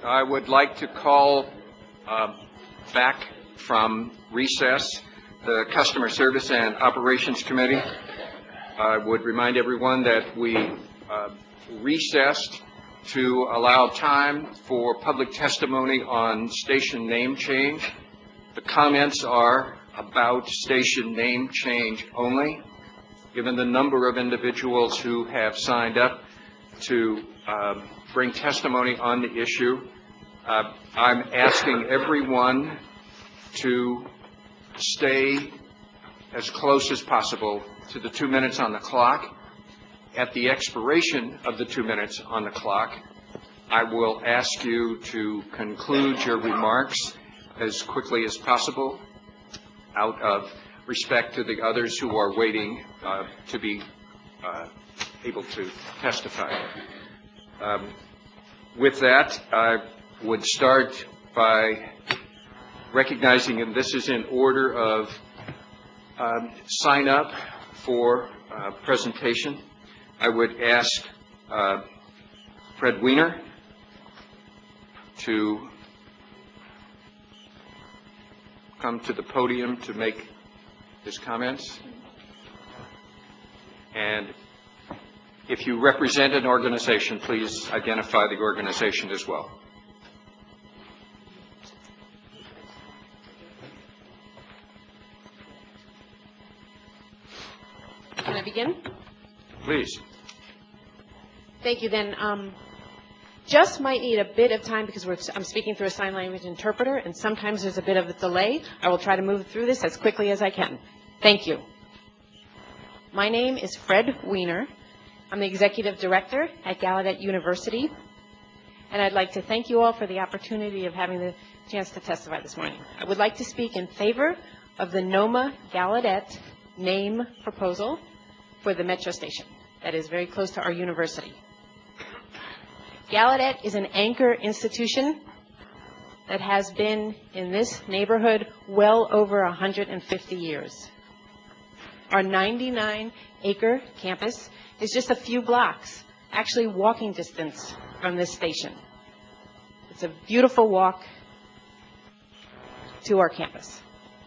I would like to call back from recess the Customer Service and Operations Committee. I would remind everyone that we recessed to allow time for public testimony on station name change. The comments are about station name change only. Given the number of individuals who have signed up to bring testimony on the issue, I'm asking everyone to stay as close as possible to the 2 minutes on the clock. At the expiration of the 2 minutes on the clock, I will ask you to conclude your remarks as quickly as possible out of respect to the others who are waiting to be able to testify. With that, I would start by recognizing, and this is in order of sign up for presentation. I would ask Fred Weiner to come to the podium to make his comments. And if you represent an organization, please identify the organization as well. Can I begin? Please. Thank you. Then just might need a bit of time because I'm speaking through a sign language interpreter, and sometimes there's a bit of a delay. I will try to move through this as quickly as I can. Thank you. My name is Fred Weiner. I'm the Executive Director at Gallaudet University, and I'd like to thank you all for the opportunity of having the chance to testify this morning. I would like to speak in favor of the NOMA Gallaudet name proposal for the Metro station that is very close to our university. Gallaudet is an anchor institution that has been in this neighborhood well over 150 years. Our 99-acre campus is just a few blocks, actually walking distance from this station. It's a beautiful walk to our campus.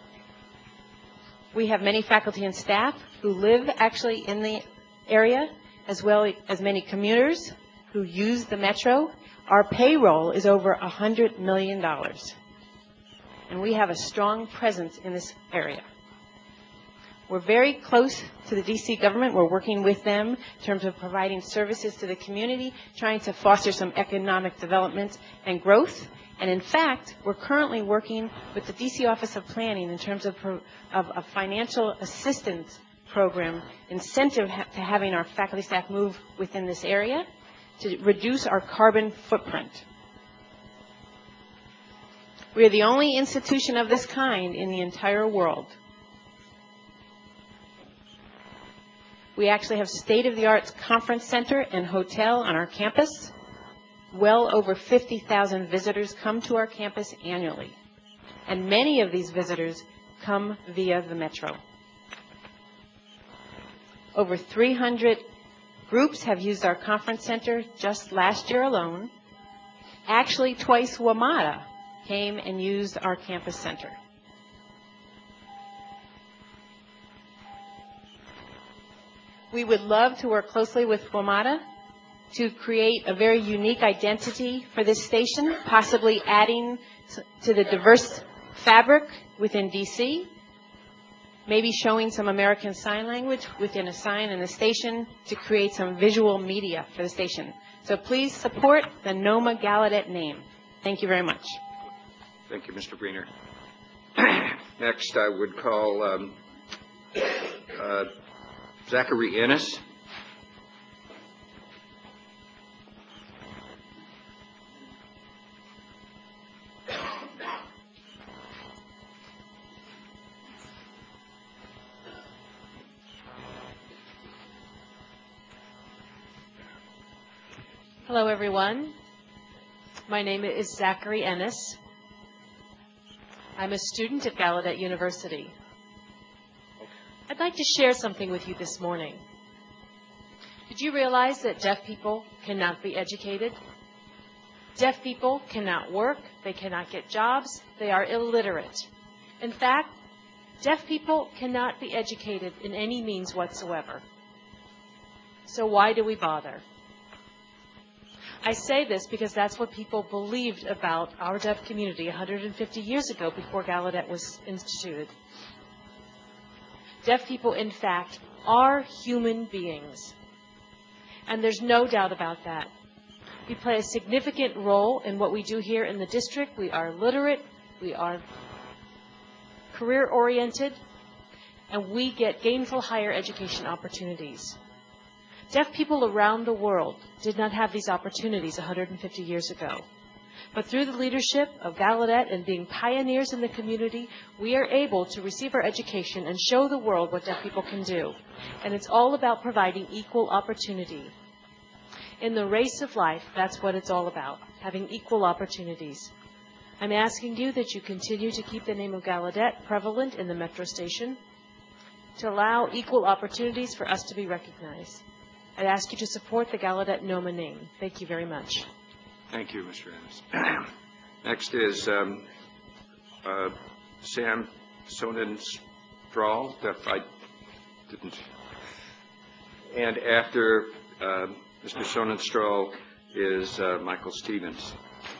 We have many faculty and staff who live actually in the area, as well as many commuters who use the Metro. Our payroll is over $100 million, and we have a strong presence in this area. We're very close to the DC government. We're working with them in terms of providing services to the community, trying to foster some economic development and growth. And in fact, we're currently working with the DC Office of Planning in terms of a financial assistance program, incentive to having our faculty staff move within this area to reduce our carbon footprint. We are the only institution of this kind in the entire world. We actually have state-of-the-art conference center and hotel on our campus. Well over 50,000 visitors come to our campus annually, and many of these visitors come via the Metro. Over 300 groups have used our conference center just last year alone. Actually, twice WMATA came and used our campus center. We would love to work closely with WMATA to create a very unique identity for this station, possibly adding to the diverse fabric within DC, maybe showing some American Sign Language within a sign in the station to create some visual media for the station. So please support the NOMA Gallaudet name. Thank you very much. Thank you, Mr. Greener. Next, I would call Zachary Ennis. Hello, everyone. My name is Zachary Ennis. I'm a student at Gallaudet University. I'd like to share something with you this morning. Did you realize that deaf people cannot be educated? Deaf people cannot work, they cannot get jobs, they are illiterate. In fact, deaf people cannot be educated in any means whatsoever. So why do we bother? I say this because that's what people believed about our deaf community 150 years ago before Gallaudet was instituted. Deaf people, in fact, are human beings. And there's no doubt about that. We play a significant role in what we do here in the district. We are literate, we are career-oriented, and we get gainful higher education opportunities. Deaf people around the world did not have these opportunities 150 years ago. But through the leadership of Gallaudet and being pioneers in the community, we are able to receive our education and show the world what deaf people can do. And it's all about providing equal opportunity. In the race of life, that's what it's all about, having equal opportunities. I'm asking you that you continue to keep the name of Gallaudet prevalent in the metro station, to allow equal opportunities for us to be recognized. I'd ask you to support the Gallaudet NOMA name. Thank you very much. Thank you, Mr. Ennis. Next is Sam Sonnenstrahl. I didn't. And after Mr. Sonnenstrahl is Michael Stevens.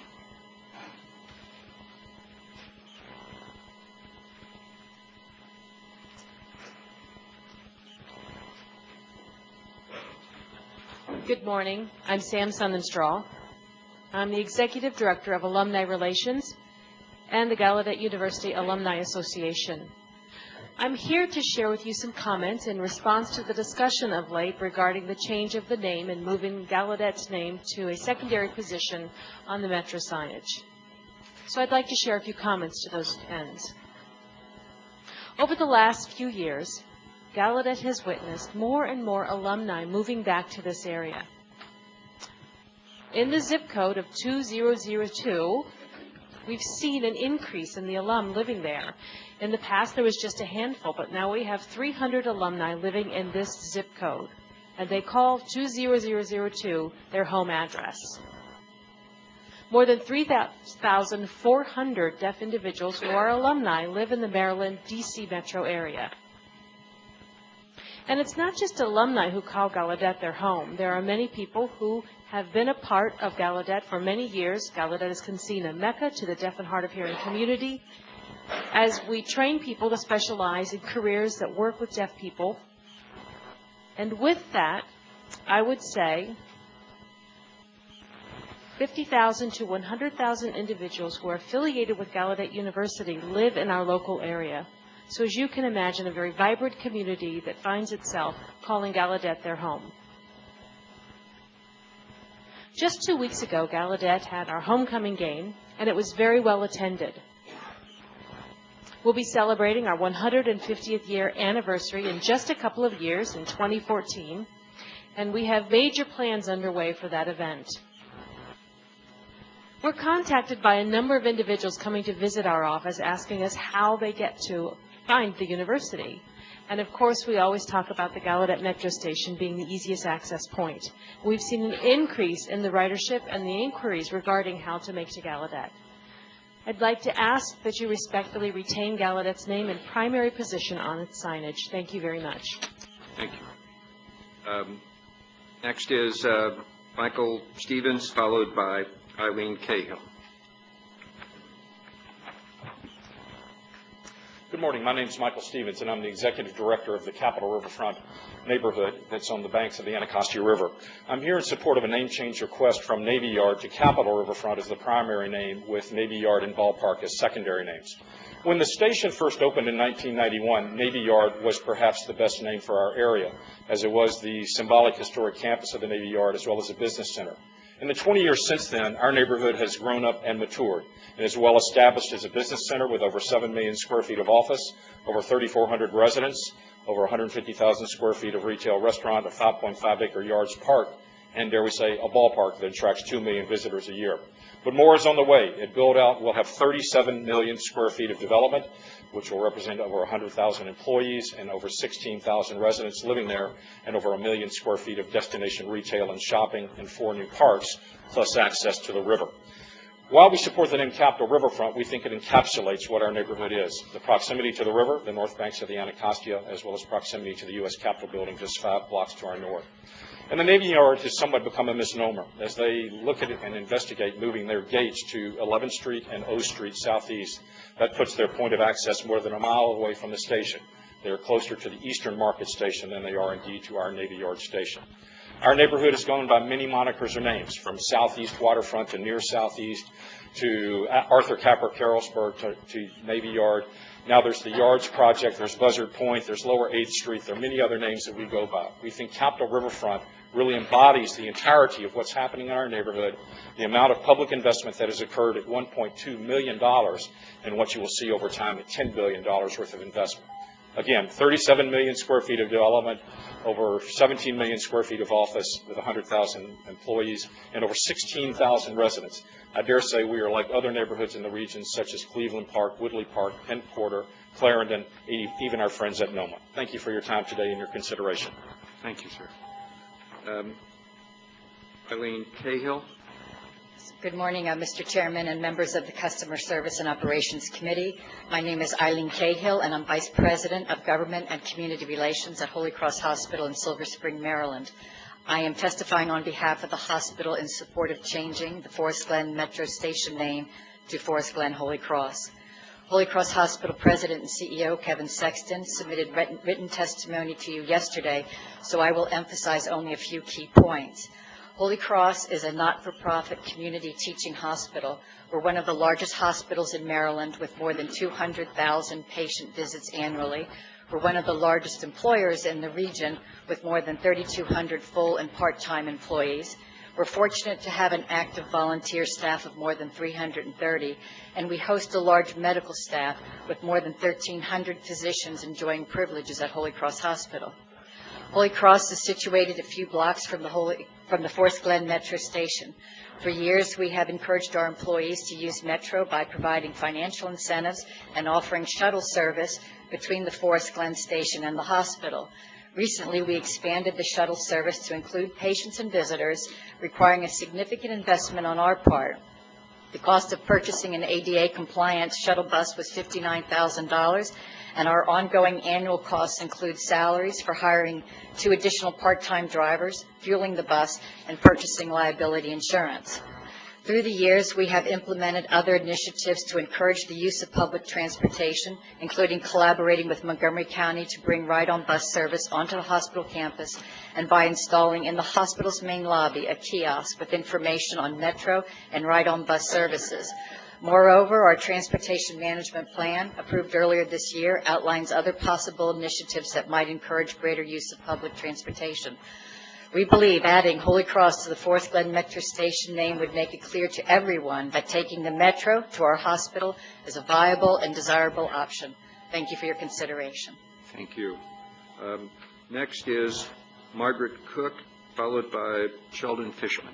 Good morning. I'm Sam Sonnenstrahl. I'm the Executive Director of Alumni Relations and the Gallaudet University Alumni Association. I'm here to share with you some comments in response to the discussion of late regarding the change of the name and moving Gallaudet's name to a secondary position on the metro signage. So I'd like to share a few comments to those ends. Over the last few years, Gallaudet has witnessed more and more alumni moving back to this area. In the zip code of 2002, we've seen an increase in the alum living there. In the past, there was just a handful, but now we have 300 alumni living in this zip code, and they call 20002 their home address. More than 3,400 deaf individuals who are alumni live in the Maryland, D.C. metro area. And it's not just alumni who call Gallaudet their home. There are many people who have been a part of Gallaudet for many years. Gallaudet is seen a mecca to the deaf and hard of hearing community, as we train people to specialize in careers that work with deaf people. And with that, I would say 50,000 to 100,000 individuals who are affiliated with Gallaudet University live in our local area. So as you can imagine, a very vibrant community that finds itself calling Gallaudet their home. Just 2 weeks ago, Gallaudet had our homecoming game, and it was very well attended. We'll be celebrating our 150th year anniversary in just a couple of years, in 2014, and we have major plans underway for that event. We're contacted by a number of individuals coming to visit our office, asking us how they get to find the university. And of course, we always talk about the Gallaudet Metro Station being the easiest access point. We've seen an increase in the ridership and the inquiries regarding how to make to Gallaudet. I'd like to ask that you respectfully retain Gallaudet's name and primary position on its signage. Thank you very much. Thank you. Next is Michael Stevens, followed by Eileen Cahill. Good morning. My name is Michael Stevens, and I'm the Executive Director of the Capitol Riverfront neighborhood that's on the banks of the Anacostia River. I'm here in support of a name change request from Navy Yard to Capitol Riverfront as the primary name, with Navy Yard and Ballpark as secondary names. When the station first opened in 1991, Navy Yard was perhaps the best name for our area, as it was the symbolic historic campus of the Navy Yard as well as a business center. In the 20 years since then, our neighborhood has grown up and matured. It is well established as a business center with over 7 million square feet of office, over 3,400 residents, over 150,000 square feet of retail restaurant, a 5.5-acre yards park, and, dare we say, a ballpark that attracts 2 million visitors a year. But more is on the way. At build-out, we'll have 37 million square feet of development, which will represent over 100,000 employees and over 16,000 residents living there, and over 1 million square feet of destination retail and shopping, and 4 new parks, plus access to the river. While we support the name Capital Riverfront, we think it encapsulates what our neighborhood is. The proximity to the river, the north banks of the Anacostia, as well as proximity to the U.S. Capitol building just 5 blocks to our north. And the Navy Yard has somewhat become a misnomer as they look at it and investigate moving their gates to 11th Street and O Street southeast. That puts their point of access more than a mile away from the station. They are closer to the Eastern Market Station than they are indeed to our Navy Yard station. Our neighborhood is going by many monikers or names, from Southeast Waterfront to Near Southeast to Arthur Capper Carrollsburg to Navy Yard. Now there's the Yards Project, there's Buzzard Point, there's Lower 8th Street. There are many other names that we go by. We think Capital Riverfront really embodies the entirety of what's happening in our neighborhood, the amount of public investment that has occurred at $1.2 million, and what you will see over time at $10 billion worth of investment. Again, 37 million square feet of development, over 17 million square feet of office with 100,000 employees, and over 16,000 residents. I dare say we are like other neighborhoods in the region, such as Cleveland Park, Woodley Park, Penn Porter, Clarendon, even our friends at Noma. Thank you for your time today and your consideration. Thank you, sir. Eileen Cahill. Good morning, Mr. Chairman and members of the Customer Service and Operations Committee. My name is Eileen Cahill, and I'm Vice President of Government and Community Relations at Holy Cross Hospital in Silver Spring, Maryland. I am testifying on behalf of the hospital in support of changing the Forest Glen Metro Station name to Forest Glen Holy Cross. Holy Cross Hospital President and CEO Kevin Sexton submitted written testimony to you yesterday, so I will emphasize only a few key points. Holy Cross is a not-for-profit community teaching hospital. We're one of the largest hospitals in Maryland with more than 200,000 patient visits annually. We're one of the largest employers in the region with more than 3,200 full and part-time employees. We're fortunate to have an active volunteer staff of more than 330, and we host a large medical staff with more than 1,300 physicians enjoying privileges at Holy Cross Hospital. Holy Cross is situated a few blocks from the Forest Glen Metro Station. For years, we have encouraged our employees to use Metro by providing financial incentives and offering shuttle service between the Forest Glen Station and the hospital. Recently, we expanded the shuttle service to include patients and visitors, requiring a significant investment on our part. The cost of purchasing an ADA-compliant shuttle bus was $59,000, and our ongoing annual costs include salaries for hiring 2 additional part-time drivers, fueling the bus, and purchasing liability insurance. Through the years, we have implemented other initiatives to encourage the use of public transportation, including collaborating with Montgomery County to bring ride-on bus service onto the hospital campus, and by installing in the hospital's main lobby a kiosk with information on Metro and ride-on bus services. Moreover, our transportation management plan, approved earlier this year, outlines other possible initiatives that might encourage greater use of public transportation. We believe adding Holy Cross to the Forest Glen Metro Station name would make it clear to everyone that taking the Metro to our hospital is a viable and desirable option. Thank you for your consideration. Thank you. Next is Margaret Cook, followed by Sheldon Fishman.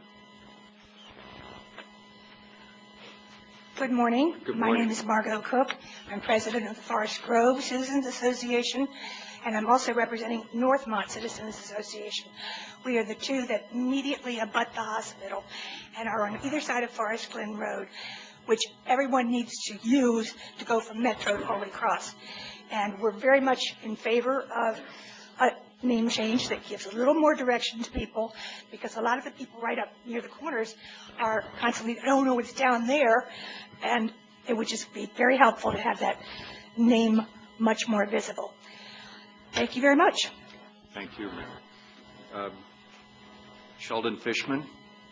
Good morning. Good My morning. name is Margot Cook. I'm president of the Forest Grove Citizens Association, and I'm also representing Northmont Citizens Association. We are the two that immediately abut the hospital and are on either side of Forest Glen Road, which everyone needs to use to go from Metro to Holy Cross. And we're very much in favor of a name change that gives a little more direction to people, because a lot of the people right up near the corners are constantly, I don't know what's down there, and it would just be very helpful to have that name much more visible. Thank you very much. Thank you, Mayor. Sheldon Fishman,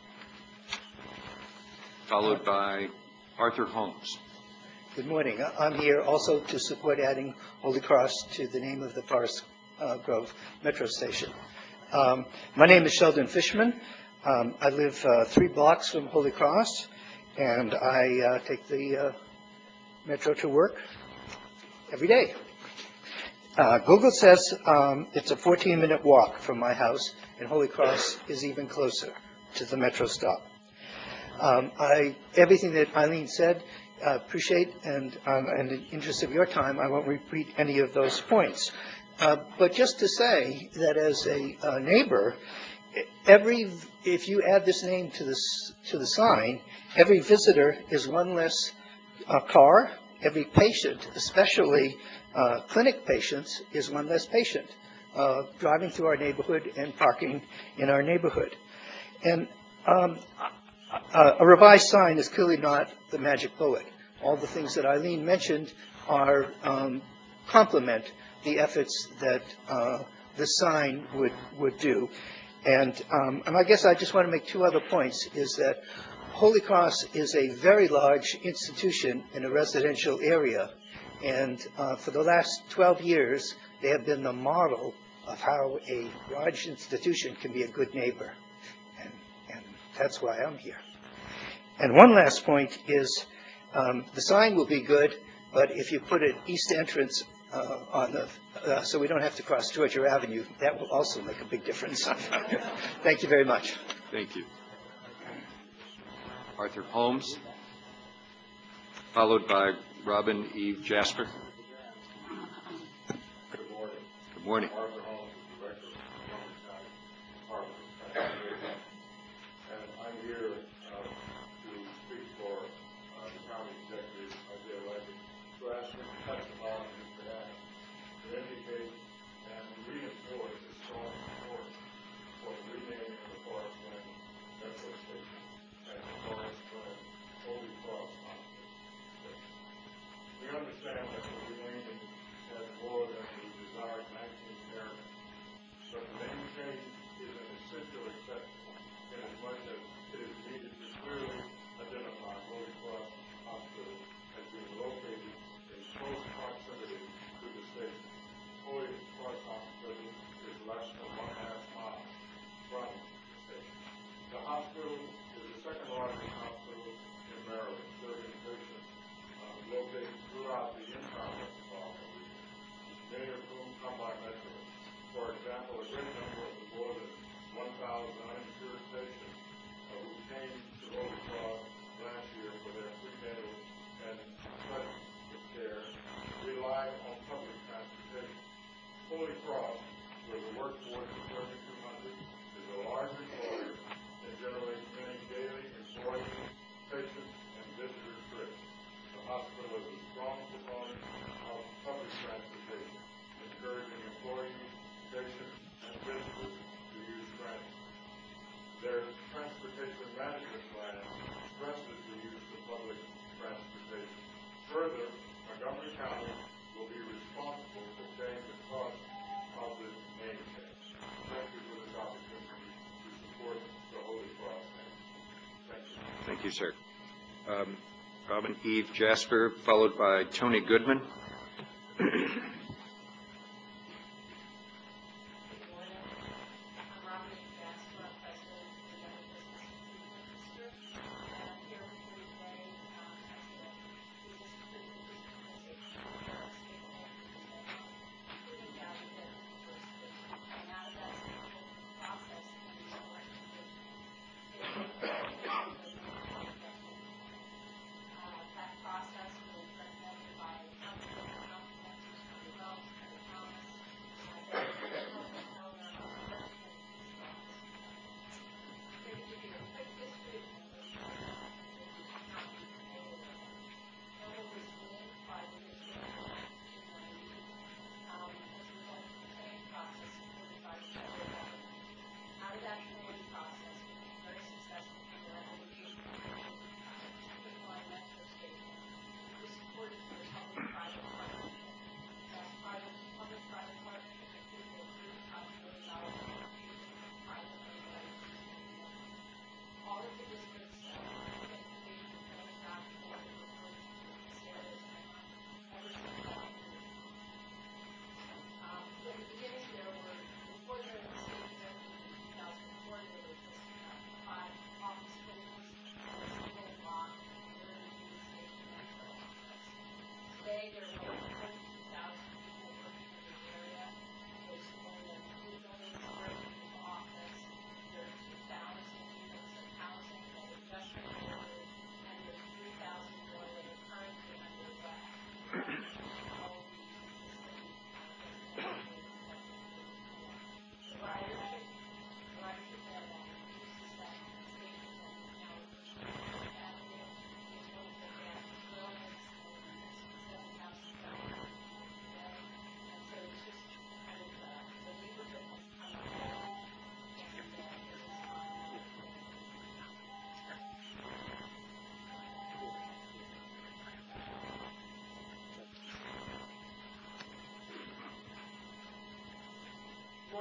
followed by Arthur Holmes. Good morning. I'm here also to support adding Holy Cross to the name of the Forest Grove Metro Station. My name is Sheldon Fishman. I live 3 blocks from Holy Cross, and I take the Metro to work every day. Google says it's a 14-minute walk from my house, and Holy Cross is even closer to the metro stop. Everything that Eileen said, appreciate, and in the interest of your time, I won't repeat any of those points. But just to say that as a neighbor, if you add this name to the sign, every visitor is one less car. Every patient, especially clinic patients, is one less patient driving through our neighborhood and parking in our neighborhood. And a revised sign is clearly not the magic bullet. All the things that Eileen mentioned are complement the efforts that the sign would do. And I guess I just want to make two other points, is that Holy Cross is a very large institution in a residential area. And for the last 12 years, they have been the model of how a large institution can be a good neighbor. And that's why I'm here. And one last point is the sign will be good, but if you put an east entrance on the, so we don't have to cross Georgia Avenue, that will also make a big difference. Thank you very much. Thank you. Arthur Holmes, followed by Robin Eve Jasper. Good morning. Good morning. Arthur Holmes, Director of Montgomery County Department of Transportation. And I'm here to speak for the county executive, Isaiah Levy, who asked me to testify on his behalf to indicate and reinforce his strong support for the renaming of the Forest Glen Metro Station as the Forest Glen Holy Cross Hospital Station. We understand that the renaming has more than the desired 19th character, but the name change is an essential exception in as much as it is needed to clearly identify Holy Cross Hospital as being located in close proximity to the station. Holy Cross Hospital is less than 1.5 miles from the station. The hospital is the second largest hospital in Maryland, serving patients located throughout the entire metropolitan region, many of whom come by metro. For example, a great number of the more than 1,000 uninsured patients who came to Holy Cross last year for their prenatal and pregnancy care rely on public transportation. Holy Cross, with a workforce of 3,200, is a large employer and generates many daily employee, patient, and visitor trips. The hospital is a strong proponent of public transportation, encouraging employees, patients, and visitors to use transit. Their transportation management plan stresses the use of public transportation. Further, Montgomery County will be responsible for paying the cost of this name change. Thank you for this opportunity to support the Holy Cross name. Thank you. Thank you, sir. Robin Eve Jasper, followed by Tony Goodman.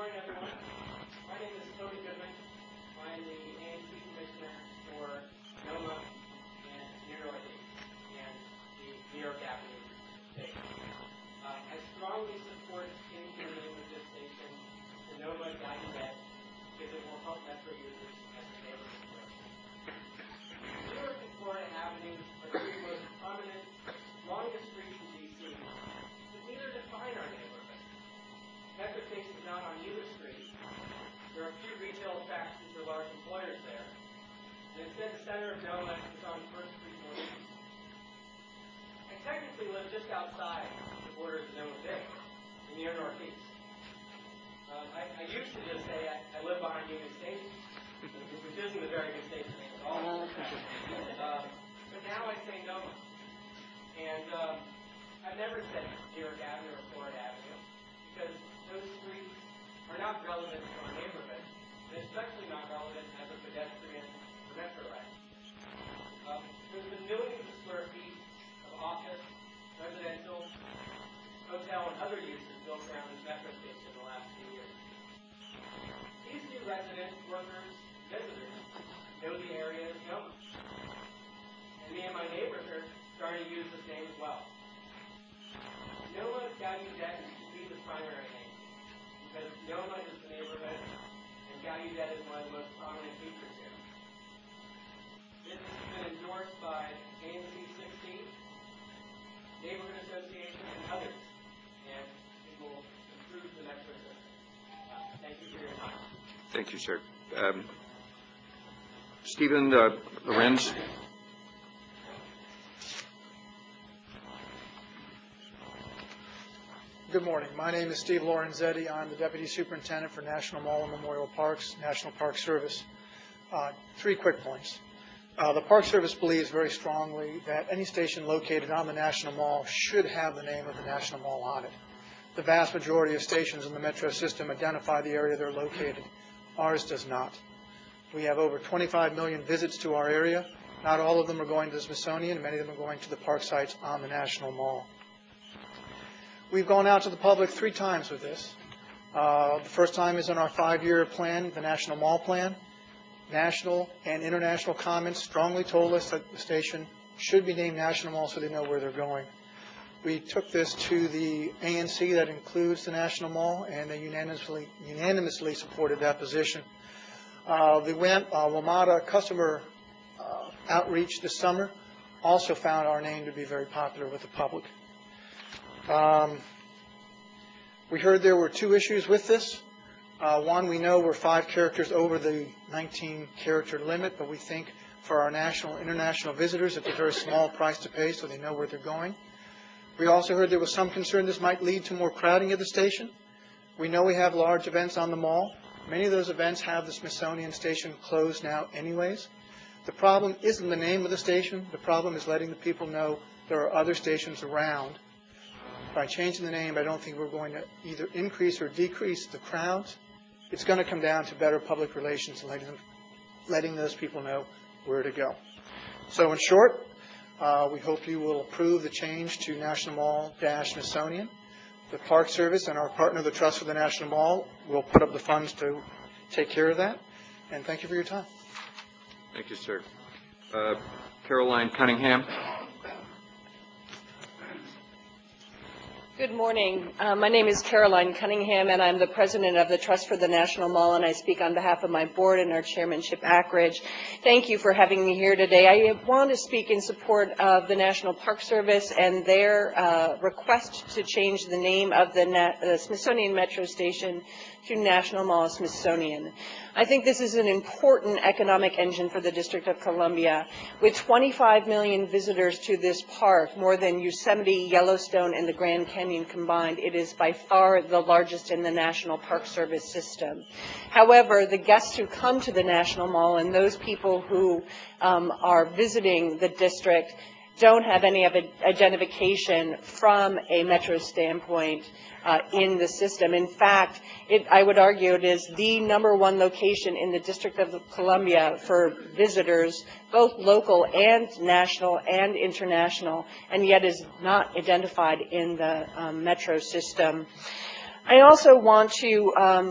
morning, everyone. My name is Toby Goodman. I am the ANC Commissioner for NOMA and New York and the New York Avenue station. I strongly support changing the name of this station to NOMA Gallaudet because it will help Metro users as the neighborhood grows. New York and Florida Avenue are two of the most prominent, longest streets in D.C., but neither define our neighborhood. Metro Station is not on either street. There are few retail attractions or large employers there. And instead, the center of NOMA is on First Street Northeast. I technically live just outside the borders of NOMA Bay, in the Northeast. I used to just say I live behind Union Station, which isn't a very good station name at all. But now I say NOMA. And I've never said New York Avenue or Florida Avenue, because those streets are not relevant to our neighborhood, and especially not relevant as a pedestrian or metro ride. There's been millions of square feet of office, residential, hotel, and other uses built around this metro station in the last few years. These new residents, workers, visitors know the area as NOMA. And me and my neighbors are starting to use this name as well. NOMA Gallaudet should be the primary name, because NOMA is the neighborhood, and Gallaudet is one of the most prominent features here. This has been endorsed by ANC 16, Neighborhood Association, and others, and it will improve the metro system. Thank you for your time. Thank you, sir. Stephen Lorenz. Good morning. My name is Steve Lorenzetti. I'm the Deputy Superintendent for National Mall and Memorial Parks, National Park Service. 3 quick points. The Park Service believes very strongly that any station located on the National Mall should have the name of the National Mall on it. The vast majority of stations in the metro system identify the area they're located. Ours does not. We have over 25 million visits to our area. Not all of them are going to the Smithsonian. Many of them are going to the park sites on the National Mall. We've gone out to the public 3 times with this. The first time is in our 5-year plan, the National Mall Plan. National and international comments strongly told us that the station should be named National Mall so they know where they're going. We took this to the ANC that includes the National Mall, and they unanimously supported that position. The WMATA customer outreach this summer also found our name to be very popular with the public. We heard there were 2 issues with this. One, we know we're 5 characters over the 19-character limit, but we think for our national and international visitors, it's a very small price to pay so they know where they're going. We also heard there was some concern this might lead to more crowding of the station. We know we have large events on the mall. Many of those events have the Smithsonian station closed now anyways. The problem isn't the name of the station. The problem is letting the people know there are other stations around. By changing the name, I don't think we're going to either increase or decrease the crowds. It's going to come down to better public relations and letting those people know where to go. So in short, we hope you will approve the change to National Mall-Smithsonian. The Park Service and our partner, the Trust for the National Mall, will put up the funds to take care of that. And thank you for your time. Thank you, sir. Caroline Cunningham. Good morning. My name is Caroline Cunningham, and I'm the president of the Trust for the National Mall, and I speak on behalf of my board and our chairman, Chip Ackridge. Thank you for having me here today. I want to speak in support of the National Park Service and their request to change the name of the Smithsonian Metro Station to National Mall Smithsonian. I think this is an important economic engine for the District of Columbia. With 25 million visitors to this park, more than Yosemite, Yellowstone, and the Grand Canyon combined, it is by far the largest in the National Park Service system. However, the guests who come to the National Mall and those people who are visiting the district don't have any of identification from a metro standpoint in the system. In fact, I would argue it is the #1 location in the District of Columbia for visitors, both local and national and international, and yet is not identified in the metro system. I also want to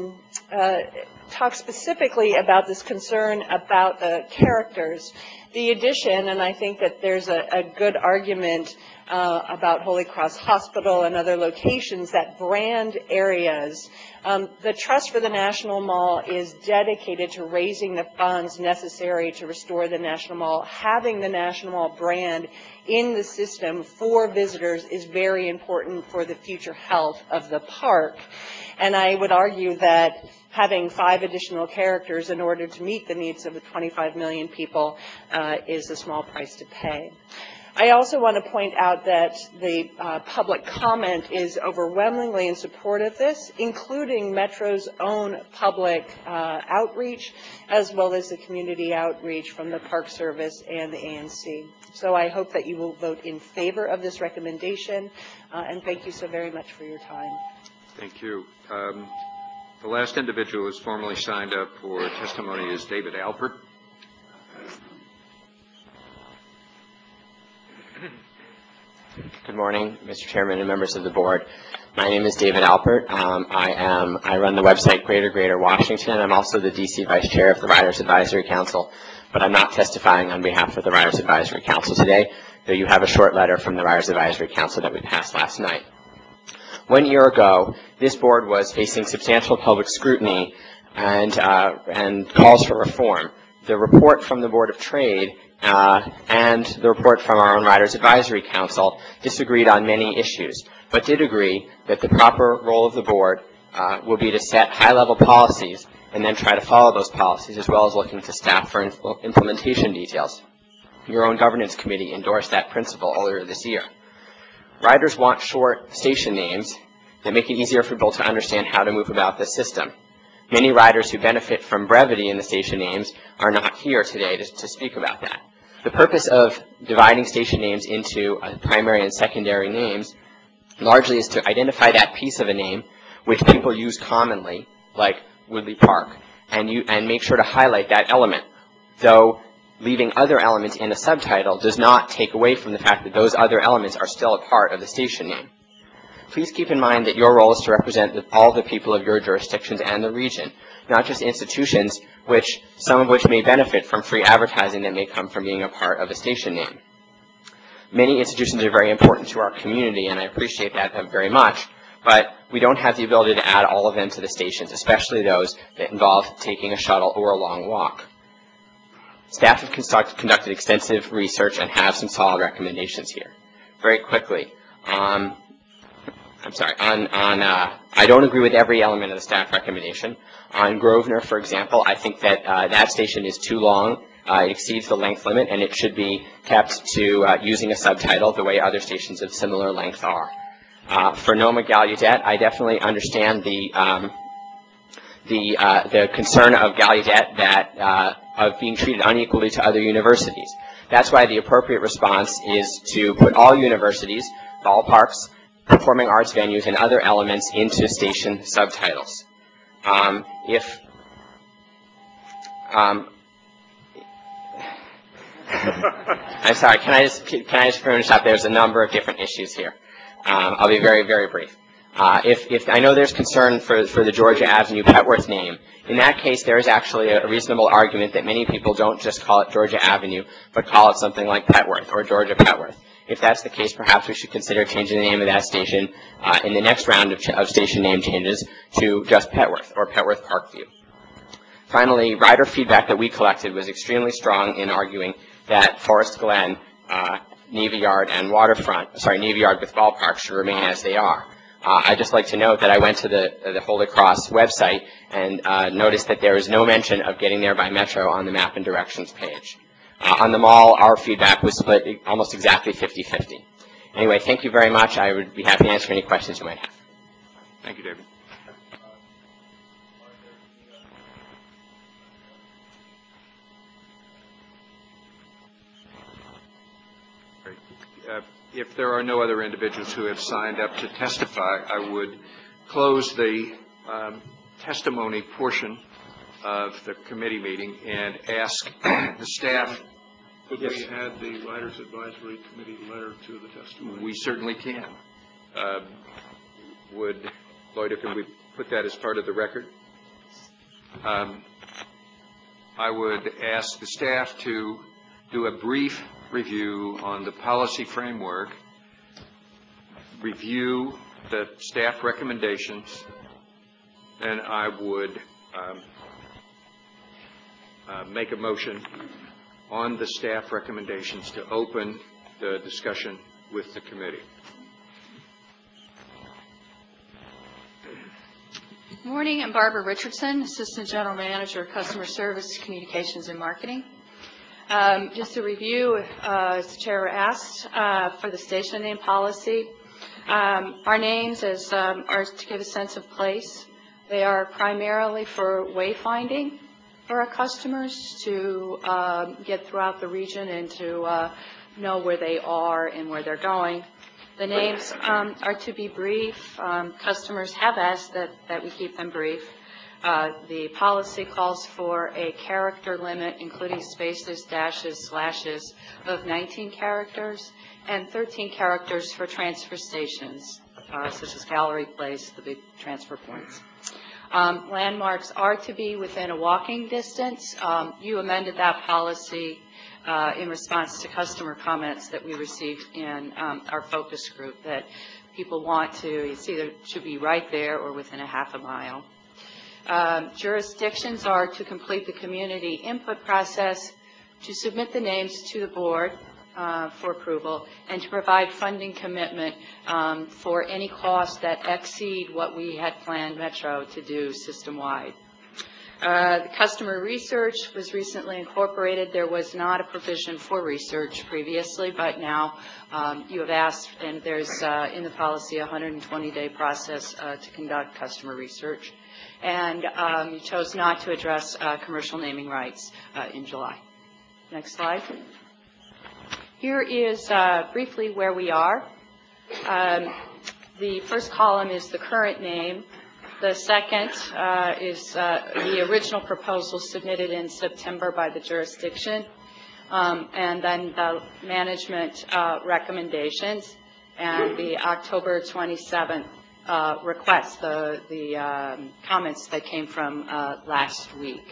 talk specifically about this concern about the characters. The addition, and I think that there's a good argument about Holy Cross Hospital and other locations that brand areas. The Trust for the National Mall is dedicated to raising the funds necessary to restore the National Mall. Having the National Mall brand in the system for visitors is very important for the future health of the park. And I would argue that having 5 additional characters in order to meet the needs of the 25 million people is a small price to pay. I also want to point out that the public comment is overwhelmingly in support of this, including Metro's own public outreach, as well as the community outreach from the Park Service and the ANC. So I hope that you will vote in favor of this recommendation, and thank you so very much for your time. Thank you. The last individual who is formally signed up for testimony is David Alpert. Good morning, Mr. Chairman and members of the board. My name is David Alpert. I run the website Greater Washington. I'm also the DC Vice Chair of the Riders Advisory Council, but I'm not testifying on behalf of the Riders Advisory Council today, though you have a short letter from the Riders Advisory Council that we passed last night. 1 year ago, this board was facing substantial public scrutiny and calls for reform. The report from the Board of Trade and the report from our own Riders Advisory Council disagreed on many issues, but did agree that the proper role of the board will be to set high-level policies and then try to follow those policies, as well as looking to staff for implementation details. Your own governance committee endorsed that principle earlier this year. Riders want short station names that make it easier for people to understand how to move about the system. Many riders who benefit from brevity in the station names are not here today to speak about that. The purpose of dividing station names into primary and secondary names largely is to identify that piece of a name which people use commonly, like Woodley Park, and make sure to highlight that element, though leaving other elements in a subtitle does not take away from the fact that those other elements are still a part of the station name. Please keep in mind that your role is to represent all the people of your jurisdictions and the region, not just institutions, some of which may benefit from free advertising that may come from being a part of a station name. Many institutions are very important to our community, and I appreciate that very much, but we don't have the ability to add all of them to the stations, especially those that involve taking a shuttle or a long walk. Staff have conducted extensive research and have some solid recommendations here. Very quickly, I don't agree with every element of the staff recommendation. On Grosvenor, for example, I think that that station is too long. It exceeds the length limit, and it should be kept to using a subtitle the way other stations of similar length are. For Noma Gallaudet, I definitely understand the concern of Gallaudet that of being treated unequally to other universities. That's why the appropriate response is to put all universities, ballparks, performing arts venues, and other elements into station subtitles. I'm sorry, can I just finish up? There's a number of different issues here. I'll be very, very brief. If I know there's concern for the Georgia Avenue Petworth name, in that case, there is actually a reasonable argument that many people don't just call it Georgia Avenue, but call it something like Petworth or Georgia Petworth. If that's the case, perhaps we should consider changing the name of that station in the next round of station name changes to just Petworth or Petworth Parkview. Finally, rider feedback that we collected was extremely strong in arguing that Forest Glen, Navy Yard, and Navy Yard with ballparks should remain as they are. I'd just like to note that I went to the Holy Cross website and noticed that there is no mention of getting there by Metro on the map and directions page. On the mall, our feedback was split almost exactly 50-50. Anyway, thank you very much. I would be happy to answer any questions you might have. Thank you, David. If there are no other individuals who have signed up to testify, I would close the testimony portion of the committee meeting and ask the staff. Could we add the Riders Advisory Committee letter to the testimony? We certainly can. Lloyd, can we put that as part of the record? I would ask the staff to do a brief review on the policy framework, review the staff recommendations, and I would make a motion on the staff recommendations to open the discussion with the committee. Good morning. I'm Barbara Richardson, Assistant General Manager of Customer Service, Communications, and Marketing. Just a review, as the Chair asked, for the station name policy. Our names are to give a sense of place. They are primarily for wayfinding for our customers to get throughout the region and to know where they are and where they're going. The names are to be brief. Customers have asked that we keep them brief. The policy calls for a character limit, including spaces, dashes, slashes, of 19 characters and 13 characters for transfer stations, such as Gallery Place, the big transfer points. Landmarks are to be within a walking distance. You amended that policy in response to customer comments that we received in our focus group that people want to, it's either should be right there or within a half a mile. Jurisdictions are to complete the community input process, to submit the names to the board for approval, and to provide funding commitment for any costs that exceed what we had planned Metro to do system-wide. The customer research was recently incorporated. There was not a provision for research previously, but now you have asked, and there's in the policy a 120-day process to conduct customer research. And you chose not to address commercial naming rights in July. Next slide. Here is briefly where we are. The first column is the current name. The second is the original proposal submitted in September by the jurisdiction, and then the management recommendations, and the October 27th request, the comments that came from last week.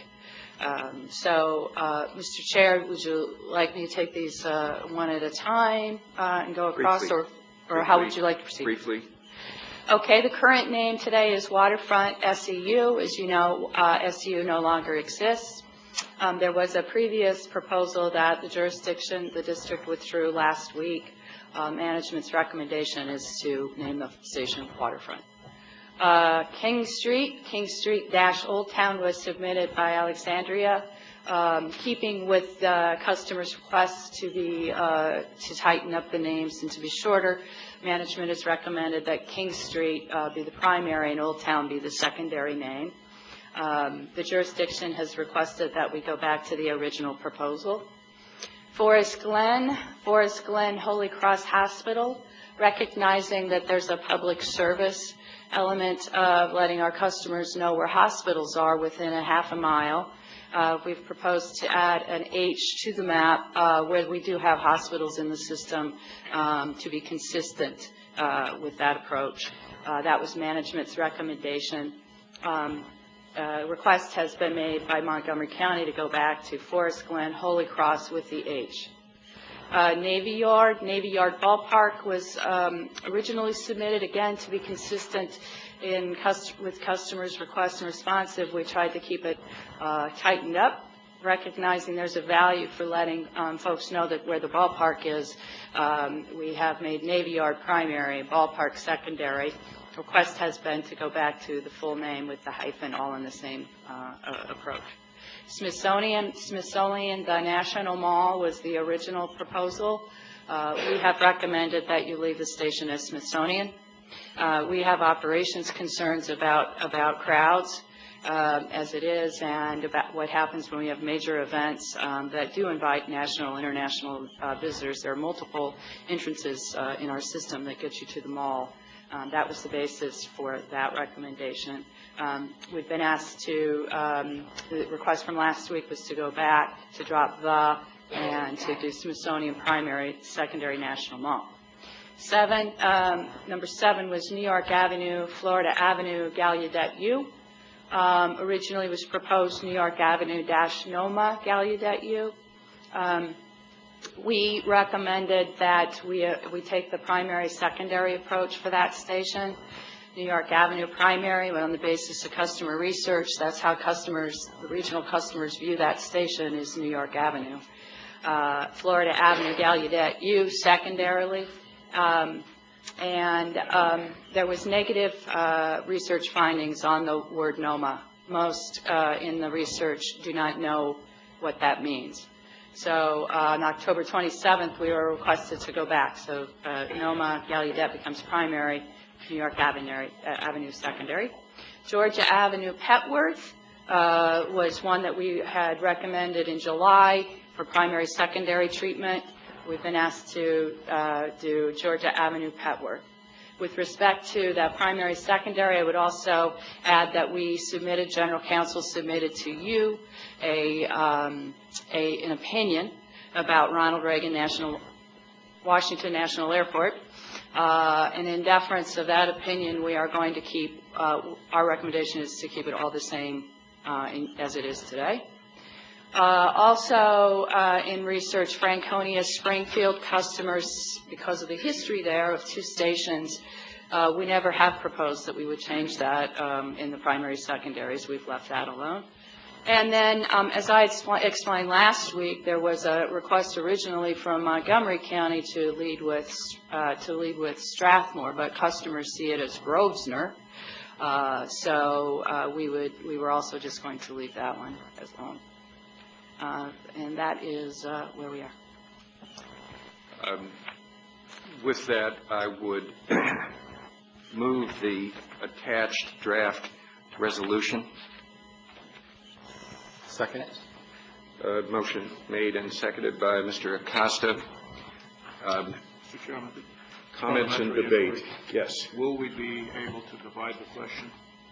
Mr. Chair, would you like me to take these one at a time and go across, briefly. or how would you like to proceed? Briefly. Okay, the current name today is Waterfront SEU. As you know, SEU no longer exists. There was a previous proposal that the jurisdiction, the district withdrew last week. Management's recommendation is to name the station Waterfront. King Street-Old Town was submitted by Alexandria, keeping with the customer's requests to tighten up the names and to be shorter. Management has recommended that King Street be the primary and Old Town be the secondary name. The jurisdiction has requested that we go back to the original proposal. Forest Glen Holy Cross Hospital, recognizing that there's a public service element of letting our customers know where hospitals are within a half a mile. We've proposed to add an H to the map where we do have hospitals in the system to be consistent with that approach. That was management's recommendation. Request has been made by Montgomery County to go back to Forest Glen, Holy Cross with the H. Navy Yard Ballpark was originally submitted, again, to be consistent with customers' requests and responsive. We tried to keep it tightened up, recognizing there's a value for letting folks know that where the ballpark is. We have made Navy Yard primary, ballpark secondary. Request has been to go back to the full name with the hyphen, all in the same approach. Smithsonian, the National Mall was the original proposal. We have recommended that you leave the station as Smithsonian. We have operations concerns about crowds as it is, and about what happens when we have major events that do invite national, international visitors. There are multiple entrances in our system that get you to the mall. That was the basis for that recommendation. We've been asked to, the request from last week was to go back, to drop the, and to do Smithsonian primary, secondary National Mall. Number 7 was New York Avenue, Florida Avenue, Gallaudet U. Originally was proposed New York Avenue - Noma Gallaudet U. We recommended that we take the primary-secondary approach for that station. New York Avenue primary, but on the basis of customer research, that's how the regional customers view that station is New York Avenue. Florida Avenue Gallaudet U secondarily. There was negative research findings on the word Noma. Most in the research do not know what that means. So on October 27th, we were requested to go back. So Noma Gallaudet becomes primary, New York Avenue secondary. Georgia Avenue Petworth was one that we had recommended in July for primary-secondary treatment. We've been asked to do Georgia Avenue Petworth. With respect to that primary-secondary, I would also add that General Counsel submitted to you an opinion about Ronald Reagan Washington National Airport. And in deference of that opinion, we are going to keep, our recommendation is to keep it all the same as it is today. Also, in research, Franconia Springfield customers, because of the history there of two stations, we never have proposed that we would change that in the primary secondaries. We've left that alone. And then, as I explained last week, there was a request originally from Montgomery County to lead with Strathmore, but customers see it as Grosvenor. So we were also just going to leave that one as long. And that is where we are. With that, I would move the attached draft resolution. Second. Motion made and seconded by Mr. Acosta. Mr. Chairman. Comments and debate. Yes. Will we be able to divide the question?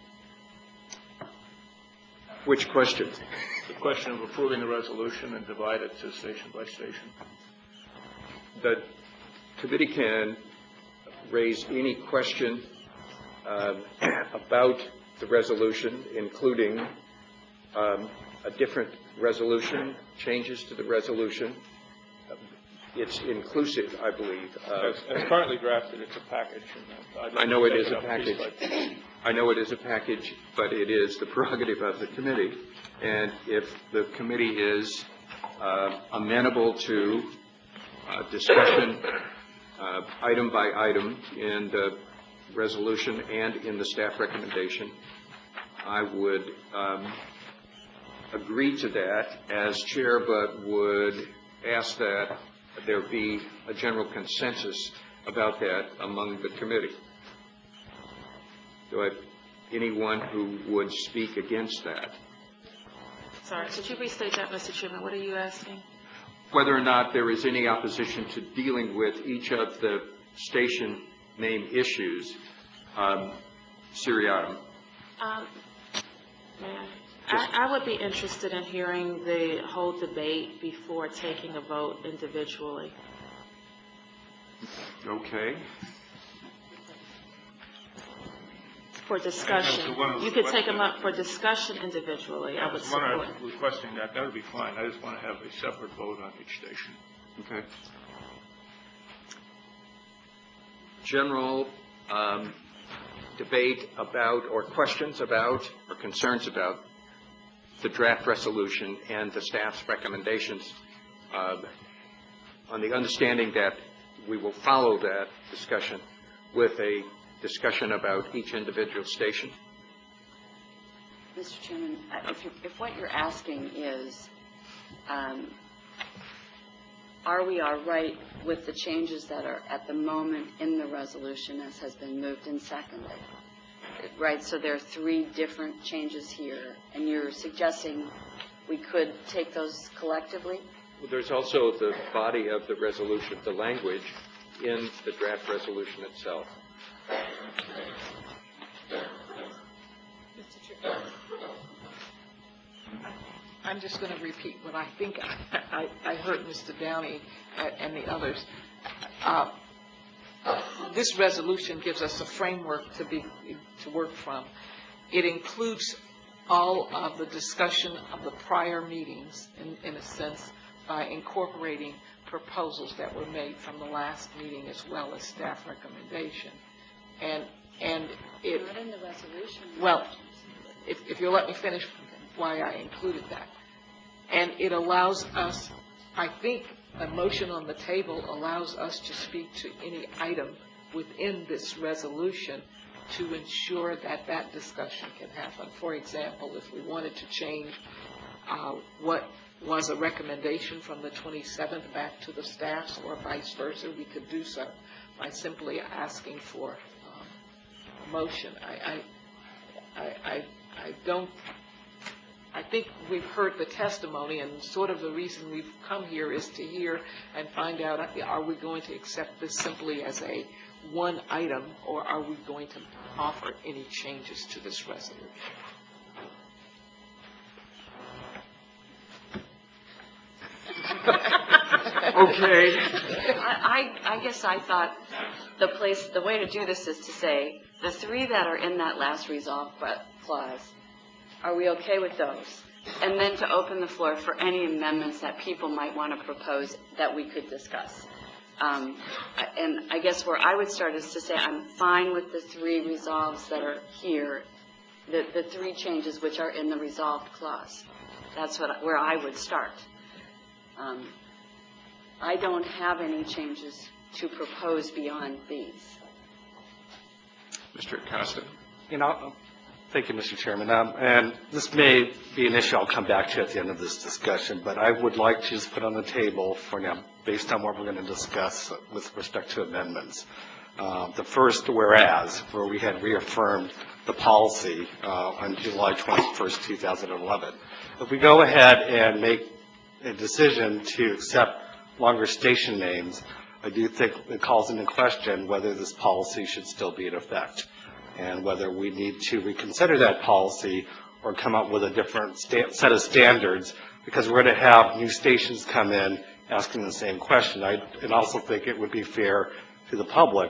Which question? The question of approving the resolution and divide it to station by station. The committee can raise any question about the resolution, including a different resolution, changes to the resolution. It's inclusive, I believe. As currently drafted, it's a package. I know it is a package. I know it is a package, but it is the prerogative of the committee. And if the committee is amenable to discussion item by item in the resolution and in the staff recommendation, I would agree to that as chair, but would ask that there be a general consensus about that among the committee. Do I have anyone who would speak against that? Sorry, could you restate that, Mr. Chairman? What are you asking? Whether or not there is any opposition to dealing with each of the station name issues seriatim. I would be interested in hearing the whole debate before taking a vote individually. Okay. For discussion. You could take them up for discussion individually. I would support. Requesting that would be fine. I just want to have a separate vote on each station. Okay. General debate about, or questions about, or concerns about the draft resolution and the staff's recommendations, on the understanding that we will follow that discussion with a discussion about each individual station. Mr. Chairman, if what you're asking is, are we all right with the changes that are at the moment in the resolution as has been moved and seconded? Right, so there are three different changes here, and you're suggesting we could take those collectively? Well, there's also the body of the resolution, the language in the draft resolution itself. I'm just going to repeat what I think I heard Mr. Downey and the others. This resolution gives us a framework to work from. It includes all of the discussion of the prior meetings, in a sense, by incorporating proposals that were made from the last meeting as well as staff recommendation. And it... Not in the resolution. Well, if you'll let me finish why I included that. And it allows us, I think, a motion on the table allows us to speak to any item within this resolution to ensure that that discussion can happen. For example, if we wanted to change what was a recommendation from the 27th back to the staffs or vice versa, we could do so by simply asking for a motion. I think we've heard the testimony, and sort of the reason we've come here is to hear and find out, are we going to accept this simply as a one item, or are we going to offer any changes to this resolution? Okay. I guess I thought the way to do this is to say the three that are in that last resolve clause, are we okay with those? And then to open the floor for any amendments that people might want to propose that we could discuss. And I guess where I would start is to say I'm fine with the three resolves that are here, the three changes which are in the resolved clause. That's where I would start. I don't have any changes to propose beyond these. Mr. Acosta. Thank you, Mr. Chairman. And this may be an issue I'll come back to at the end of this discussion, but I would like to just put on the table for now, based on what we're going to discuss with respect to amendments. The first whereas, where we had reaffirmed the policy on July 21st, 2011. If we go ahead and make a decision to accept longer station names, I do think it calls into question whether this policy should still be in effect, and whether we need to reconsider that policy or come up with a different set of standards, because we're going to have new stations come in asking the same question. I also think it would be fair to the public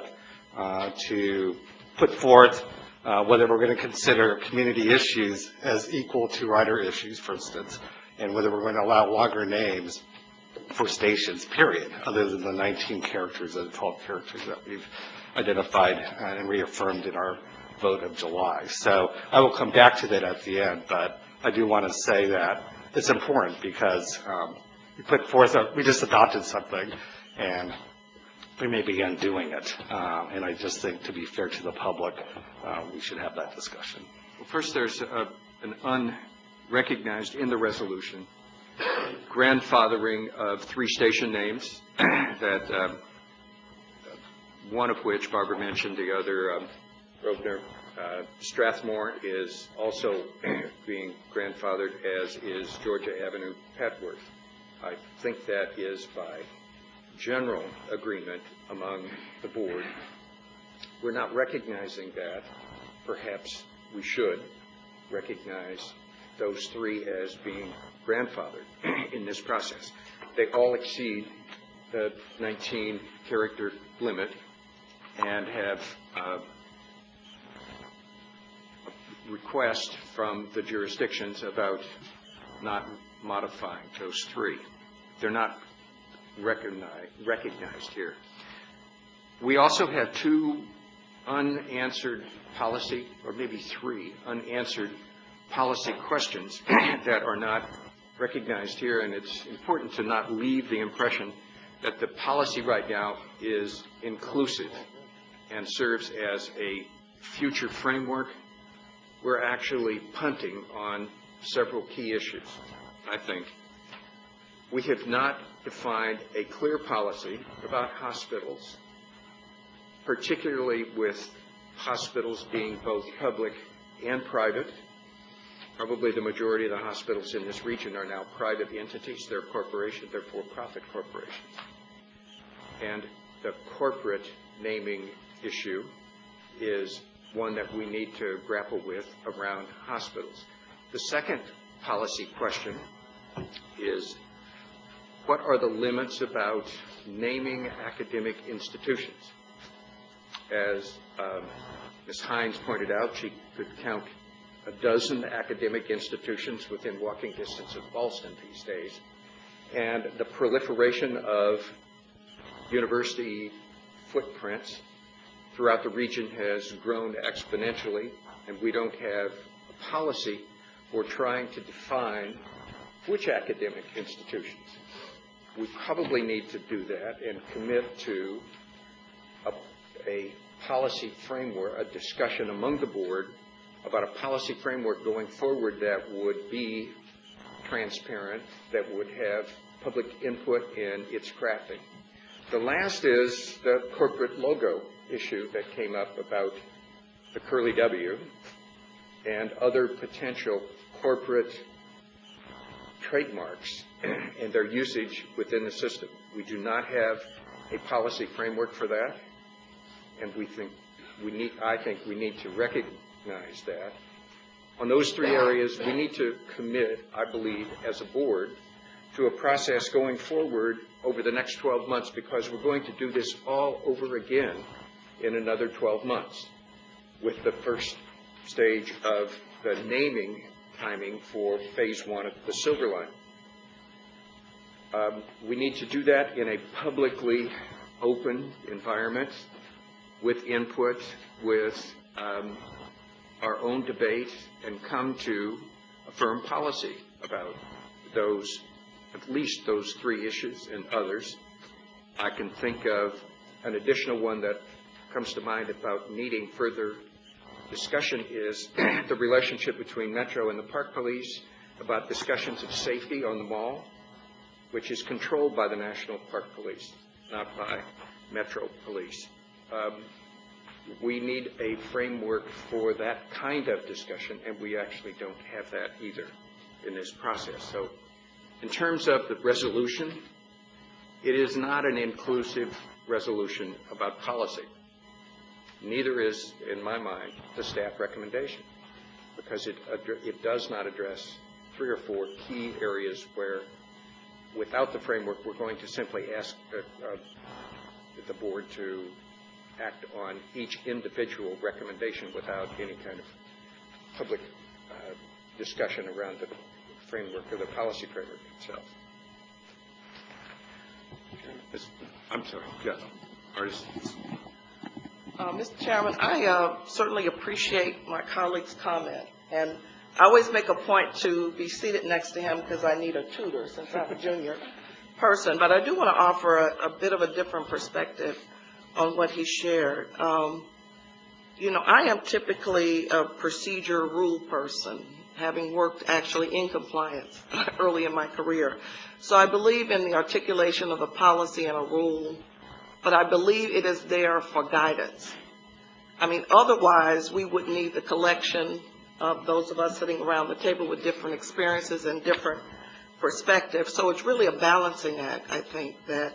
to put forth whether we're going to consider community issues as equal to rider issues, for instance, and whether we're going to allow longer names for stations, period, other than the 19 characters or the 12 characters that we've identified and reaffirmed in our vote of July. So I will come back to that at the end, but I do want to say that it's important because we put forth, we just adopted something, and we may be undoing it. And I just think, to be fair to the public, we should have that discussion. Well, first, there's an unrecognized in the resolution grandfathering of three station names that one of which Barbara mentioned, the other Grosvenor. Strathmore is also being grandfathered, as is Georgia Avenue, Petworth. I think that is by general agreement among the board. We're not recognizing that. Perhaps we should recognize those three as being grandfathered in this process. They all exceed the 19 character limit and have request from the jurisdictions about not modifying those three. They're not recognized here. We also have two unanswered policy, or maybe three unanswered policy questions that are not recognized here, and it's important to not leave the impression that the policy right now is inclusive and serves as a future framework. We're actually punting on several key issues, I think. We have not defined a clear policy about hospitals, particularly with hospitals being both public and private. Probably the majority of the hospitals in this region are now private entities. They're corporations, they're for-profit corporations. And the corporate naming issue is one that we need to grapple with around hospitals. The second policy question is, what are the limits about naming academic institutions? As Ms. Hines pointed out, she could count a dozen academic institutions within walking distance of Ballston these days. And the proliferation of university footprints throughout the region has grown exponentially, and we don't have a policy for trying to define which academic institutions. We probably need to do that and commit to a policy framework, a discussion among the board about a policy framework going forward that would be transparent, that would have public input in its crafting. The last is the corporate logo issue that came up about the curly W and other potential corporate trademarks and their usage within the system. We do not have a policy framework for that, and I think we need to recognize that. On those three areas, we need to commit, I believe, as a board, to a process going forward over the next 12 months, because we're going to do this all over again in another 12 months with the first stage of the naming timing for phase 1 of the Silver Line. We need to do that in a publicly open environment with input, with our own debate, and come to a firm policy about those, at least those three issues and others. I can think of an additional one that comes to mind about needing further discussion is the relationship between Metro and the Park Police about discussions of safety on the mall, which is controlled by the National Park Police, not by Metro Police. We need a framework for that kind of discussion, and we actually don't have that either in this process. So in terms of the resolution, it is not an inclusive resolution about policy. Neither is, in my mind, the staff recommendation, because it does not address 3 or 4 key areas where, without the framework, we're going to simply ask the board to act on each individual recommendation without any kind of public discussion around the framework or the policy framework itself. I'm sorry. Yes. Artist. Mr. Chairman, I certainly appreciate my colleague's comment, and I always make a point to be seated next to him because I need a tutor since I'm a junior person, but I do want to offer a bit of a different perspective on what he shared. You know, I am typically a procedure rule person, having worked actually in compliance early in my career. So I believe in the articulation of a policy and a rule, but I believe it is there for guidance. I mean, otherwise we would need the collection of those of us sitting around the table with different experiences and different perspectives. So it's really a balancing act, I think, that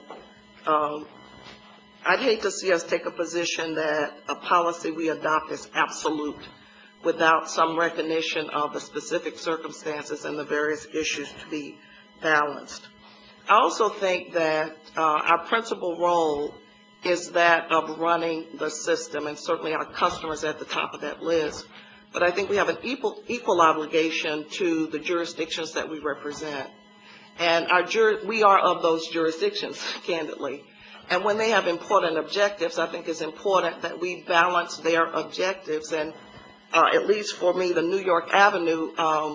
I'd hate to see us take a position that a policy we adopt is absolute without some recognition of the specific circumstances and the various issues to be balanced. I also think that our principal role is that of running the system, and certainly our customers at the top of that list. But I think we have an equal obligation to the jurisdictions that we represent. And we are of those jurisdictions, candidly. And when they have important objectives, I think it's important that we balance their objectives. And at least for me, the New York Avenue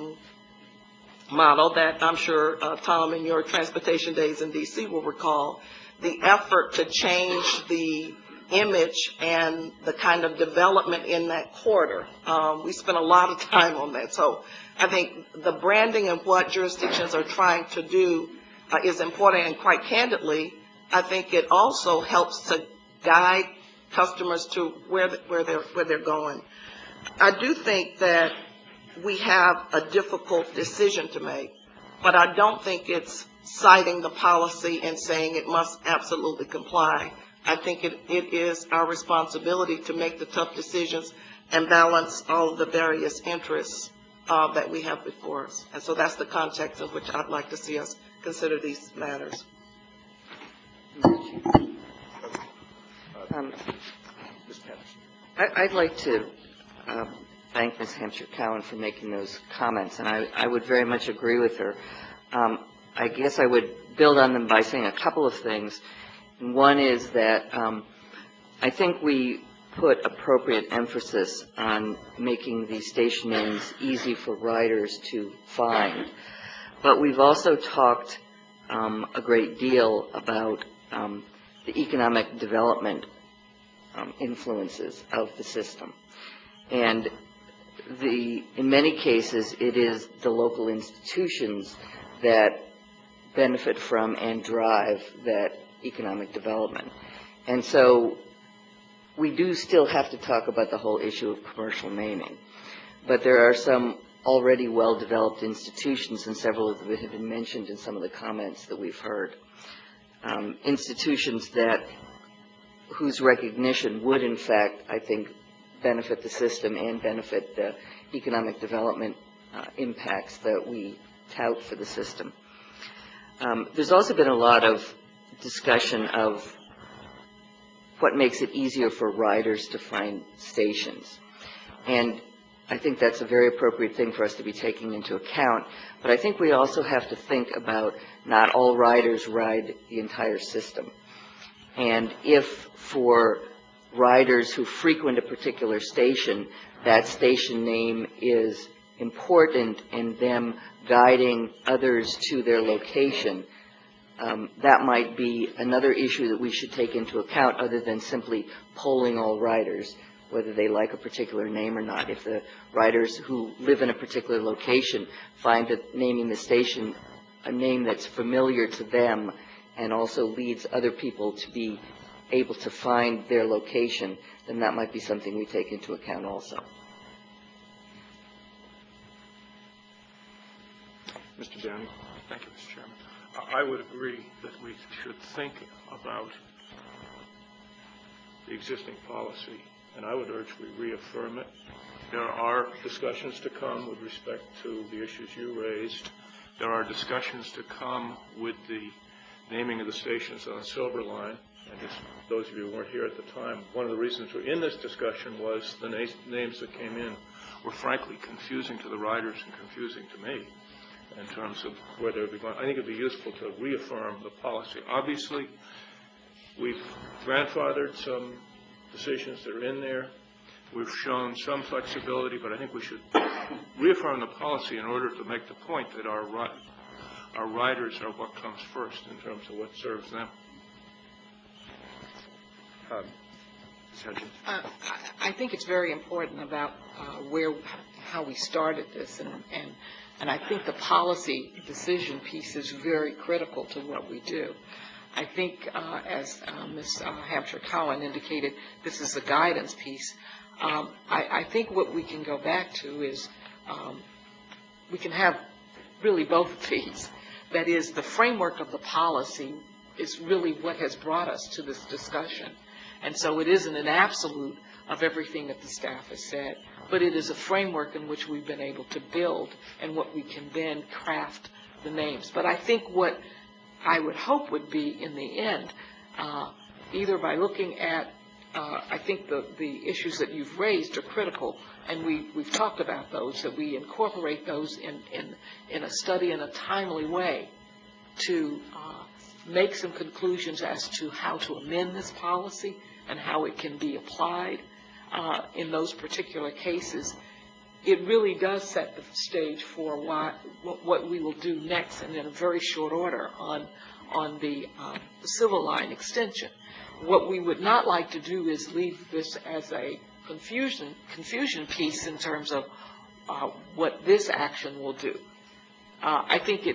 model that I'm sure Tom in your transportation days in D.C. will recall, the effort to change the image and the kind of development in that corridor. We spent a lot of time on that. So I think the branding of what jurisdictions are trying to do is important, and quite candidly, I think it also helps to guide customers to where they're going. I do think that we have a difficult decision to make, but I don't think it's citing the policy and saying it must absolutely comply. I think it is our responsibility to make the tough decisions and balance all of the various interests that we have before us. And so that's the context in which I'd like to see us consider these matters. I'd like to thank Ms. Hampshire Cowan for making those comments, and I would very much agree with her. I guess I would build on them by saying a couple of things. One is that I think we put appropriate emphasis on making these station names easy for riders to find. But we've also talked a great deal about the economic development influences of the system. And in many cases, it is the local institutions that benefit from and drive that economic development. And so we do still have to talk about the whole issue of commercial naming. But there are some already well-developed institutions, and several of them have been mentioned in some of the comments that we've heard. Institutions whose recognition would, in fact, I think, benefit the system and benefit the economic development impacts that we tout for the system. There's also been a lot of discussion of what makes it easier for riders to find stations. And I think that's a very appropriate thing for us to be taking into account. But I think we also have to think about not all riders ride the entire system. And if for riders who frequent a particular station, that station name is important in them guiding others to their location, that might be another issue that we should take into account other than simply polling all riders, whether they like a particular name or not. If the riders who live in a particular location find that naming the station a name that's familiar to them and also leads other people to be able to find their location, then that might be something we take into account also. Mr. Downey. Thank you, Mr. Chairman. I would agree that we should think about the existing policy, and I would urge we reaffirm it. There are discussions to come with respect to the issues you raised. There are discussions to come with the naming of the stations on the Silver Line. And just those of you who weren't here at the time, one of the reasons we're in this discussion was the names that came in were frankly confusing to the riders and confusing to me in terms of where they would be going. I think it would be useful to reaffirm the policy. Obviously, we've grandfathered some decisions that are in there. We've shown some flexibility, but I think we should reaffirm the policy in order to make the point that our riders are what comes first in terms of what serves them. I think it's very important about how we started this, and I think the policy decision piece is very critical to what we do. I think, as Ms. Hampshire Cowan indicated, this is a guidance piece. I think what we can go back to is we can have really both of these. That is, the framework of the policy is really what has brought us to this discussion. And so it isn't an absolute of everything that the staff has said, but it is a framework in which we've been able to build and what we can then craft the names. But I think what I would hope would be in the end, either by looking at, I think the issues that you've raised are critical, and we've talked about those, that we incorporate those in a study in a timely way to make some conclusions as to how to amend this policy and how it can be applied in those particular cases. It really does set the stage for what we will do next, and in a very short order on the Silver Line extension. What we would not like to do is leave this as a confusion piece in terms of what this action will do. I think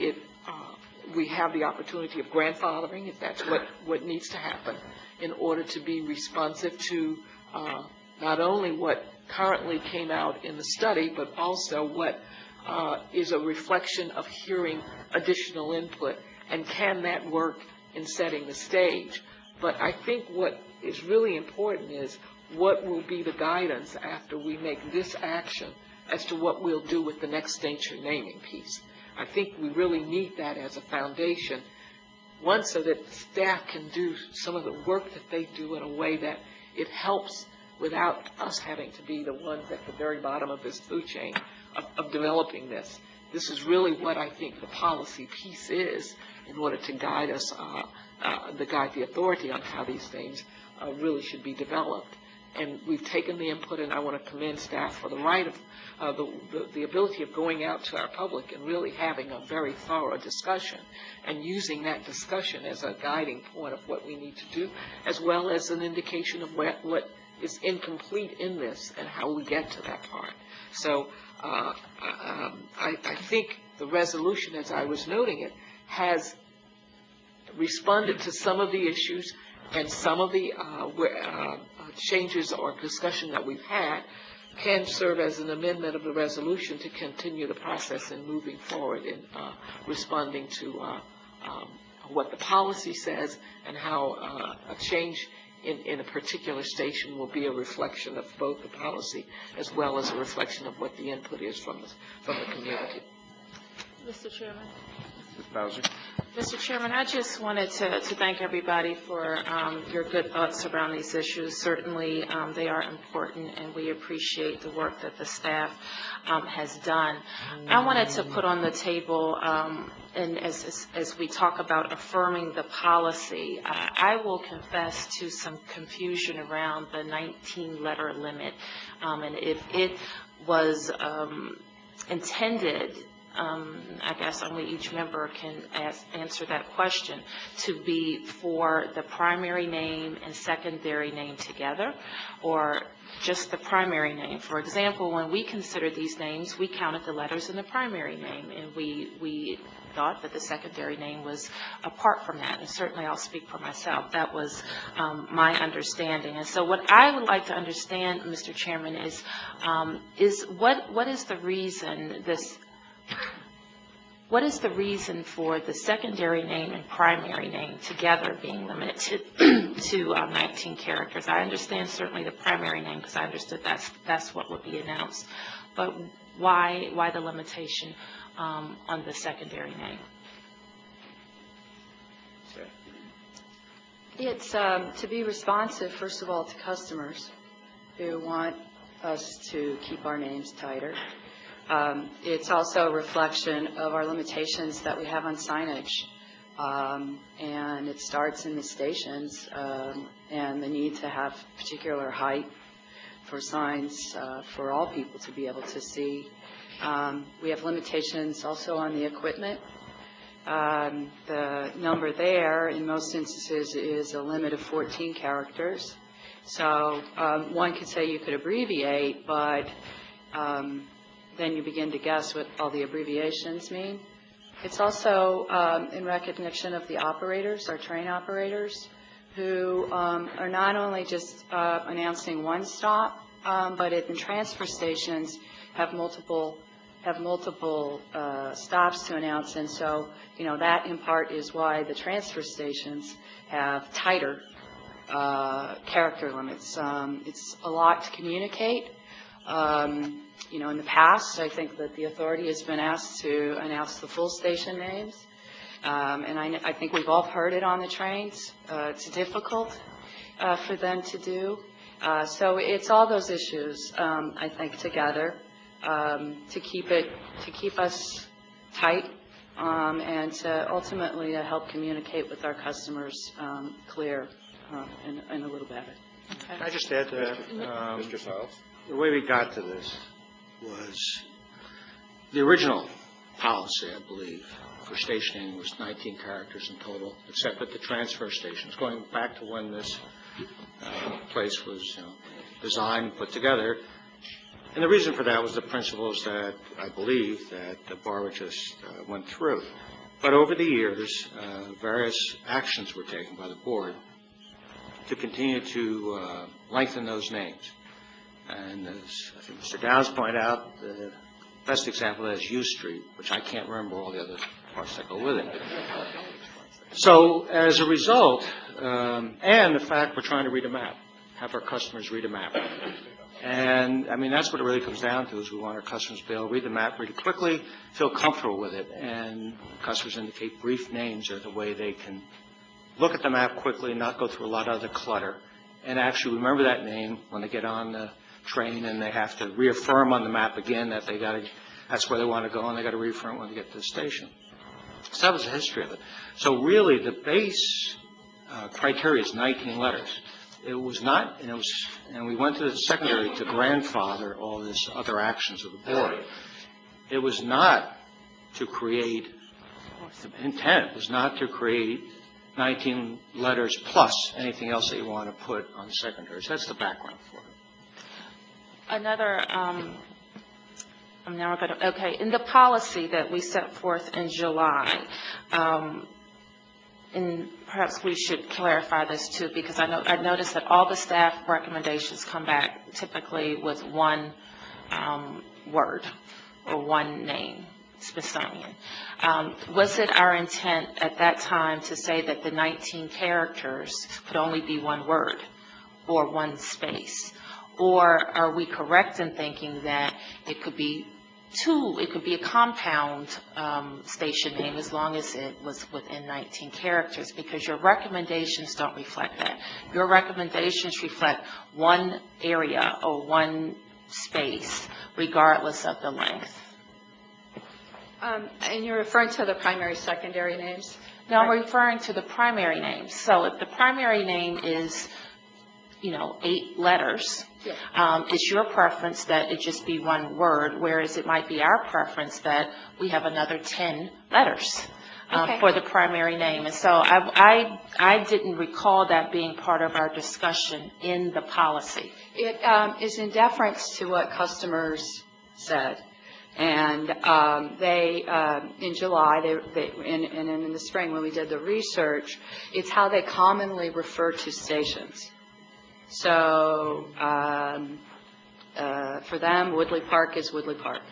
we have the opportunity of grandfathering, if that's what needs to happen, in order to be responsive to not only what currently came out in the study, but also what is a reflection of hearing additional input, and can that work in setting the stage. But I think what is really important is what will be the guidance after we make this action as to what we'll do with the next station naming piece. I think we really need that as a foundation, so that staff can do some of the work that they do in a way that it helps without us having to be the ones at the very bottom of this food chain of developing this. This is really what I think the policy piece is in order to guide us, guide the authority on how these things really should be developed. And we've taken the input, and I want to commend staff for the right of the ability of going out to our public and really having a very thorough discussion and using that discussion as a guiding point of what we need to do, as well as an indication of what is incomplete in this and how we get to that part. So I think the resolution, as I was noting it, has responded to some of the issues and some of the changes or discussion that we've had can serve as an amendment of the resolution to continue the process in moving forward in responding to what the policy says and how a change in a particular station will be a reflection of both the policy as well as a reflection of what the input is from the community. Mr. Chairman. Ms. Bowser. Mr. Chairman, I just wanted to thank everybody for your good thoughts around these issues. Certainly, they are important, and we appreciate the work that the staff has done. I wanted to put on the table, and as we talk about affirming the policy, I will confess to some confusion around the 19-letter limit, and if it was intended, I guess only each member can answer that question, to be for the primary name and secondary name together, or just the primary name. For example, when we considered these names, we counted the letters in the primary name, and we thought that the secondary name was apart from that. And certainly I'll speak for myself. That was my understanding. And so what I would like to understand, Mr. Chairman, is what is the reason what is the reason for the secondary name and primary name together being limited to 19 characters? I understand certainly the primary name because I understood that's what would be announced. But why the limitation on the secondary name? Sure. It's to be responsive, first of all, to customers who want us to keep our names tighter. It's also a reflection of our limitations that we have on signage. And it starts in the stations and the need to have particular height for signs for all people to be able to see. We have limitations also on the equipment. The number there in most instances is a limit of 14 characters. So one could say you could abbreviate, but then you begin to guess what all the abbreviations mean. It's also in recognition of the operators, our train operators, who are not only just announcing one stop, but in transfer stations have multiple stops to announce. And so, that in part is why the transfer stations have tighter character limits. It's a lot to communicate. In the past, I think that the authority has been asked to announce the full station names, and I think we've all heard it on the trains. It's difficult for them to do. So it's all those issues, I think, together to keep us tight and to ultimately help communicate with our customers clear and a little better. Okay. Can I just add to that? Mr. Stiles? The way we got to this was the original policy, I believe, for stationing was 19 characters in total, except at the transfer stations, going back to when this place was designed and put together. And the reason for that was the principles that I believe that Barbara just went through. But over the years, various actions were taken by the board to continue to lengthen those names. And as I think Mr. Downs pointed out, the best example is U Street, which I can't remember all the other parts that go with it. So as a result, and the fact we're trying to read a map, have our customers read a map. And, I mean, that's what it really comes down to, is we want our customers to be able to read the map, read it quickly, feel comfortable with it. And customers indicate brief names are the way they can look at the map quickly, not go through a lot of other clutter, and actually remember that name when they get on the train, and they have to reaffirm on the map again that that's where they want to go, and they got to reaffirm when they get to the station. So that was the history of it. So really, the base criteria is 19 letters. It was not, and we went to the secondary to grandfather all this other actions of the board. It was not to create, the intent was not to create 19 letters plus anything else that you want to put on secondaries. That's the background for it. Another, in the policy that we set forth in July, and perhaps we should clarify this too, because I noticed that all the staff recommendations come back typically with one word or one name, Smithsonian. Was it our intent at that time to say that the 19 characters could only be one word or one space? Or are we correct in thinking that it could be it could be a compound station name as long as it was within 19 characters, because your recommendations don't reflect that. Your recommendations reflect one area or one space, regardless of the length. And you're referring to the primary, secondary names? No, I'm referring to the primary names. So if the primary name is, 8 letters, it's your preference that it just be one word, whereas it might be our preference that we have another 10 letters for the primary name. And so I didn't recall that being part of our discussion in the policy. It is in deference to what customers said. And they, in July, and in the spring when we did the research, it's how they commonly refer to stations. So for them, Woodley Park is Woodley Park.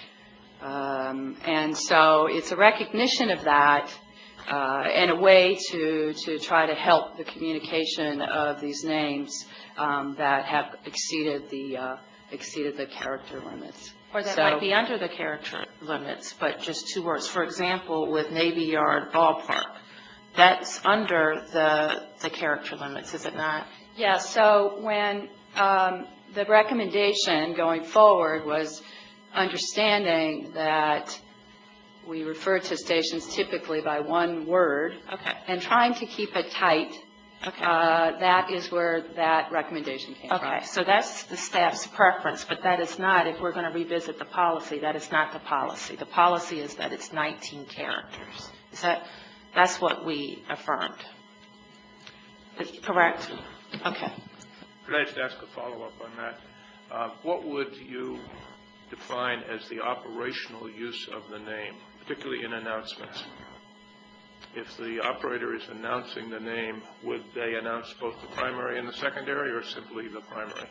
And so it's a recognition of that and a way to try to help the communication of these names that have exceeded the character limits. Or that might be under the character limits, but just 2 words. For example, with Navy Yard Ballpark, that's under the character limits, is it not? Yes. So when the recommendation going forward was understanding that we refer to stations typically by one word, and trying to keep it tight, that is where that recommendation came from. Okay, so that's the staff's preference, but that is not, if we're going to revisit the policy, that is not the policy. The policy is that it's 19 characters. That's what we affirmed. Is correct? Okay. Could I just ask a follow-up on that? What would you define as the operational use of the name, particularly in announcements? If the operator is announcing the name, would they announce both the primary and the secondary, or simply the primary?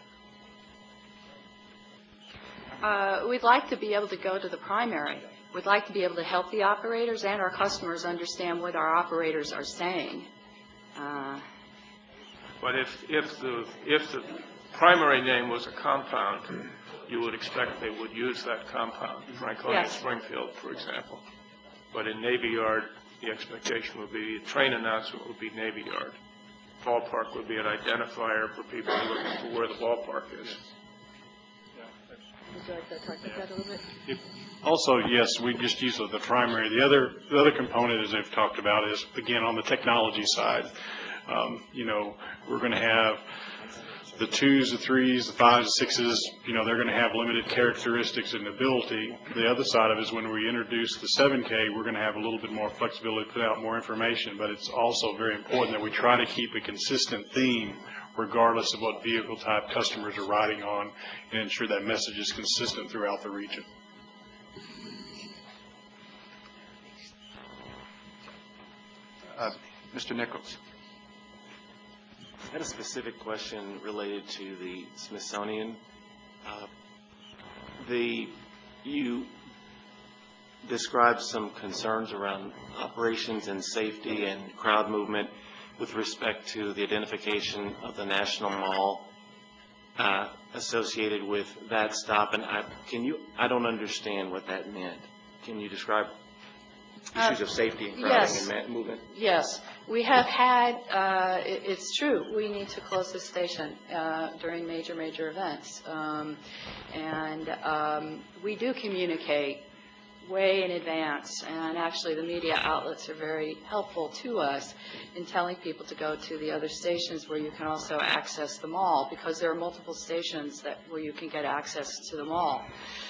We'd like to be able to go to the primary. We'd like to be able to help the operators and our customers understand what our operators are saying. But if the primary name was a compound, you would expect they would use that compound, Franconia Springfield, for example. But in Navy Yard, the expectation would be a train announcement would be Navy Yard. Ballpark would be an identifier for people looking for where the ballpark is. Would you like to talk about that a little bit? Also, yes, we just use the primary. The other component, as they've talked about, is, again, on the technology side. We're going to have the 2s, the 3s, the 5s, the 6s, they're going to have limited characteristics and ability. The other side of it is when we introduce the 7K, we're going to have a little bit more flexibility to put out more information, but it's also very important that we try to keep a consistent theme regardless of what vehicle type customers are riding on, and ensure that message is consistent throughout the region. Mr. Nichols. I had a specific question related to the Smithsonian. You described some concerns around operations and safety and crowd movement with respect to the identification of the National Mall associated with that stop. And I don't understand what that meant. Can you describe issues of safety and Yes. crowding and movement? Yes, we have had, it's true, we need to close this station during major events. We do communicate way in advance, and actually the media outlets are very helpful to us in telling people to go to the other stations where you can also access the mall, because there are multiple stations where you can get access to the mall.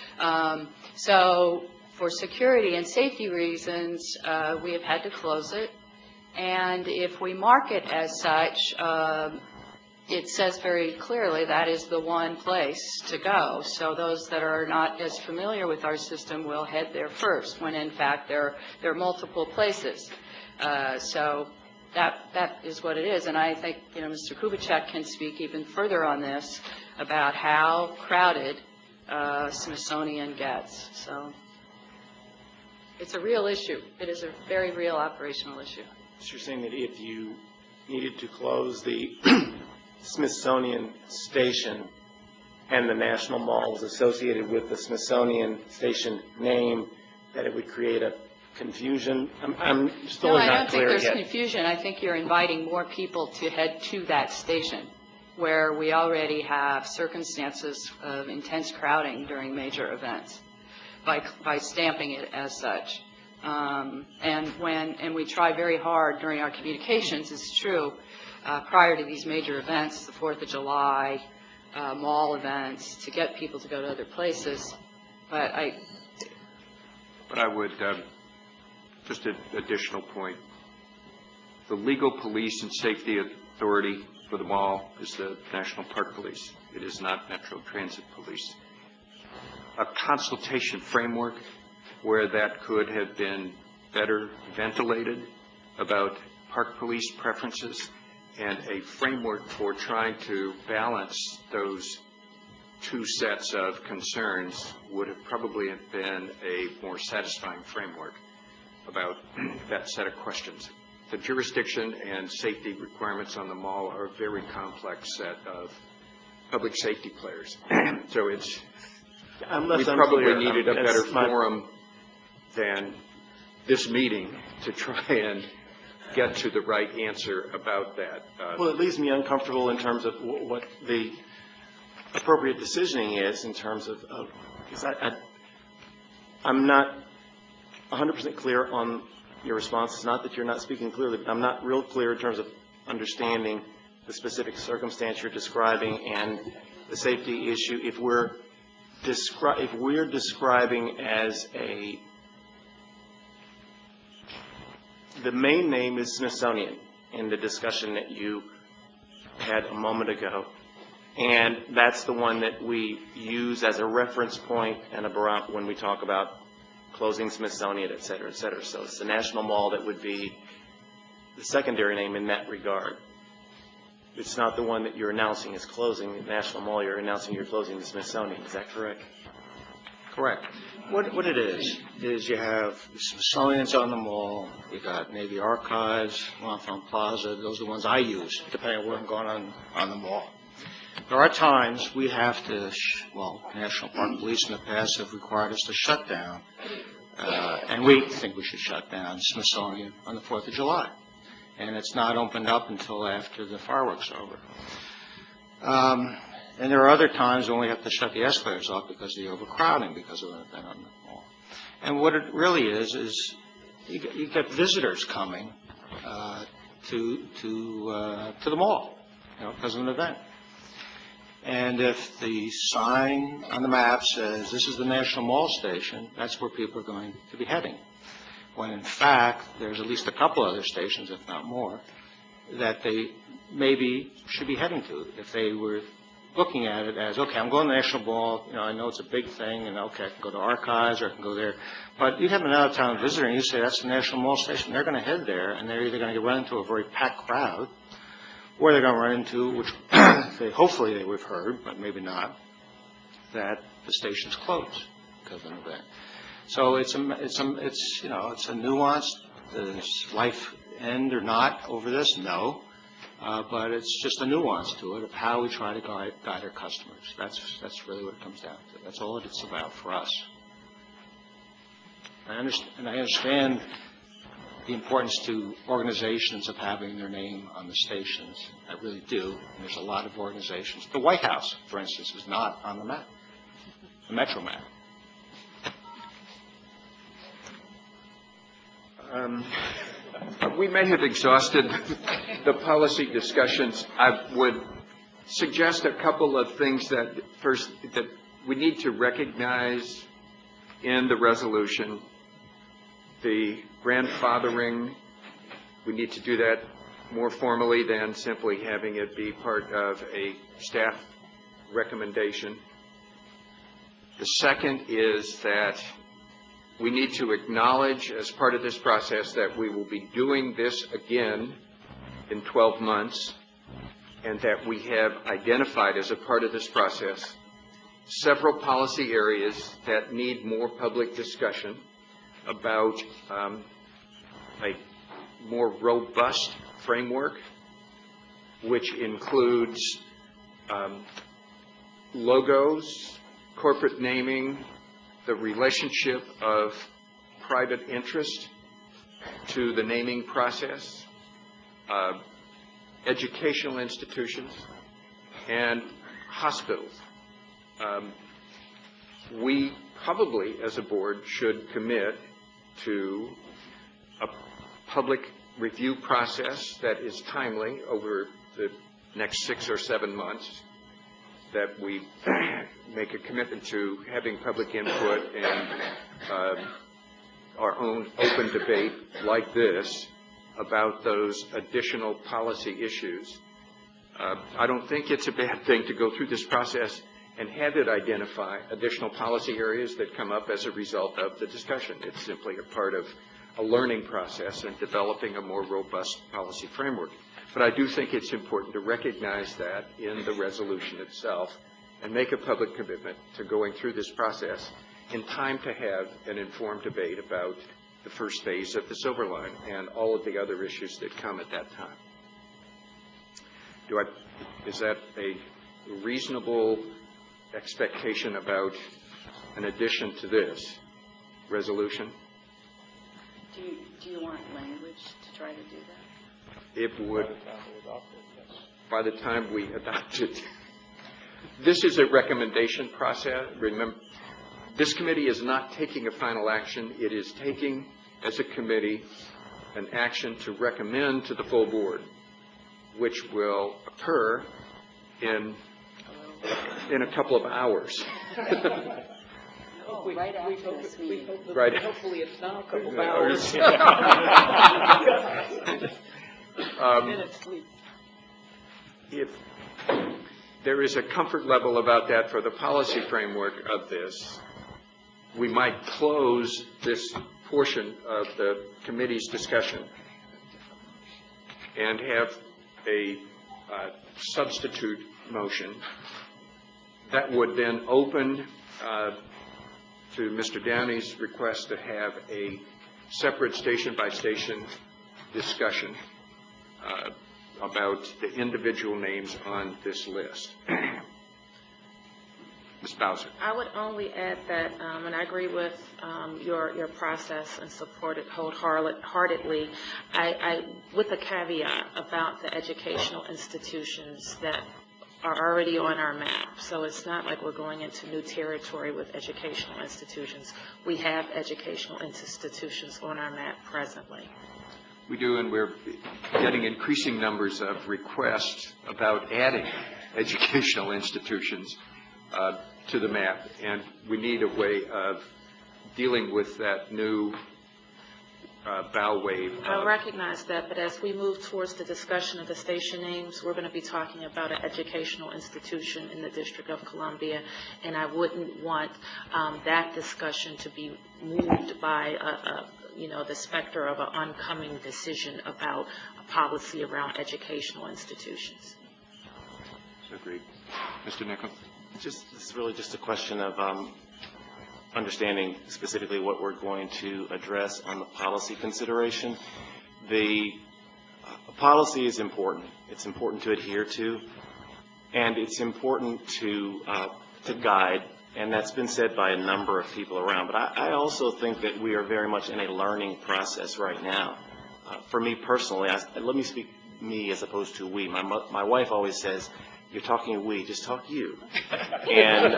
So for security and safety reasons, we have had to close it. And if we mark it as such, it says very clearly that is the one place to go. So those that are not as familiar with our system will head there first, when in fact there are multiple places. So that is what it is. And I think, Mr. Kubitschek can speak even further on this about how crowded Smithsonian gets. So it's a real issue. It is a very real operational issue. So you're saying that if you needed to close the Smithsonian station and the National Mall was associated with the Smithsonian station name, that it would create a confusion? I'm still No, I not don't think clear there's yet. confusion. I think you're inviting more people to head to that station where we already have circumstances of intense crowding during major events by stamping it as such. And we try very hard during our communications, it's true, prior to these major events, the 4th of July, mall events, to get people to go to other places. But I would, just an additional point, the legal police and safety authority for the mall is the National Park Police. It is not Metro Transit Police. A consultation framework where that could have been better ventilated about park police preferences, and a framework for trying to balance those two sets of concerns would have probably been a more satisfying framework about that set of questions. The jurisdiction and safety requirements on the mall are a very complex set of public safety players. So we probably needed a better forum than this meeting to try and get to the right answer about that. Well, it leaves me uncomfortable in terms of what the appropriate decisioning is in terms of because I'm not 100% clear on your response. It's not that you're not speaking clearly, but I'm not real clear in terms of understanding the specific circumstance you're describing and the safety issue. If we're describing as the main name is Smithsonian in the discussion that you had a moment ago, and that's the one that we use as a reference point and a barometer when we talk about closing Smithsonian, et cetera, et cetera. So it's the National Mall that would be the secondary name in that regard. It's not the one that you're announcing is closing the National Mall. You're announcing you're closing the Smithsonian. Is that correct? Correct. What it is you have Smithsonian's on the mall, you got Navy Archives, L'Enfant Plaza, those are the ones I use, depending on where I'm going on the mall. There are times we have to, National Park Police in the past have required us to shut down, and we think we should shut down Smithsonian on the 4th of July. And it's not opened up until after the fireworks are over. And there are other times when we have to shut the escalators off because of the overcrowding because of an event on the mall. And what it really is you get visitors coming to the mall, because of an event. And if the sign on the map says this is the National Mall station, that's where people are going to be heading. When in fact there's at least a couple other stations, if not more, that they maybe should be heading to if they were looking at it as, okay, I'm going to the National Mall, I know it's a big thing, and okay, I can go to Archives or I can go there. But you have an out-of-town visitor and you say that's the National Mall station, they're going to head there, and they're either going to run into a very packed crowd, or they're going to run into, which hopefully they would have heard, but maybe not, that the station's closed because of an event. So it's a nuance. Does life end or not over this? No. But it's just a nuance to it of how we try to guide our customers. That's really what it comes down to. That's all it's about for us. I understand the importance to organizations of having their name on the stations. I really do. And there's a lot of organizations. The White House, for instance, is not on the map, the Metro map. We may have exhausted the policy discussions. I would suggest a couple of things that we need to recognize in the resolution. The grandfathering, we need to do that more formally than simply having it be part of a staff recommendation. The second is that we need to acknowledge as part of this process that we will be doing this again in 12 months, and that we have identified as a part of this process several policy areas that need more public discussion about a more robust framework, which includes logos, corporate naming, the relationship of private interest to the naming process, educational institutions, and hospitals. We probably, as a board, should commit to a public review process that is timely over the next 6 or 7 months, that we make a commitment to having public input and our own open debate like this about those additional policy issues. I don't think it's a bad thing to go through this process and have it identify additional policy areas that come up as a result of the discussion. It's simply a part of a learning process and developing a more robust policy framework. But I do think it's important to recognize that in the resolution itself and make a public commitment to going through this process in time to have an informed debate about the first phase of the Silver Line and all of the other issues that come at that time. Is that a reasonable expectation about an addition to this resolution? Do you want language to try to do that? It would, by the time we adopt it. This is a recommendation process. Remember, this committee is not taking a final action. It is taking, as a committee, an action to recommend to the full board, which will occur in a couple of hours. Right after this meeting. Right. Hopefully it's not a couple of hours. If there is a comfort level about that for the policy framework of this, we might close this portion of the committee's discussion and have a substitute motion that would then open to Mr. Downey's request to have a separate station-by-station discussion about the individual names on this list. Ms. Bowser. I would only add that, and I agree with your process and support it wholeheartedly, with a caveat about the educational institutions that are already on our map. So it's not like we're going into new territory with educational institutions. We have educational institutions on our map presently. We do, and we're getting increasing numbers of requests about adding educational institutions to the map, and we need a way of dealing with that new bow wave. I recognize that, but as we move towards the discussion of the station names, we're going to be talking about an educational institution in the District of Columbia, and I wouldn't want that discussion to be moved by the specter of an oncoming decision about a policy around educational institutions. Agreed. Mr. Nichols? It's really just a question of understanding specifically what we're going to address on the policy consideration. The policy is important. It's important to adhere to, and it's important to guide, and that's been said by a number of people around. But I also think that we are very much in a learning process right now. for me personally, let me speak me as opposed to we. My wife always says, "You're talking we, just talk you." And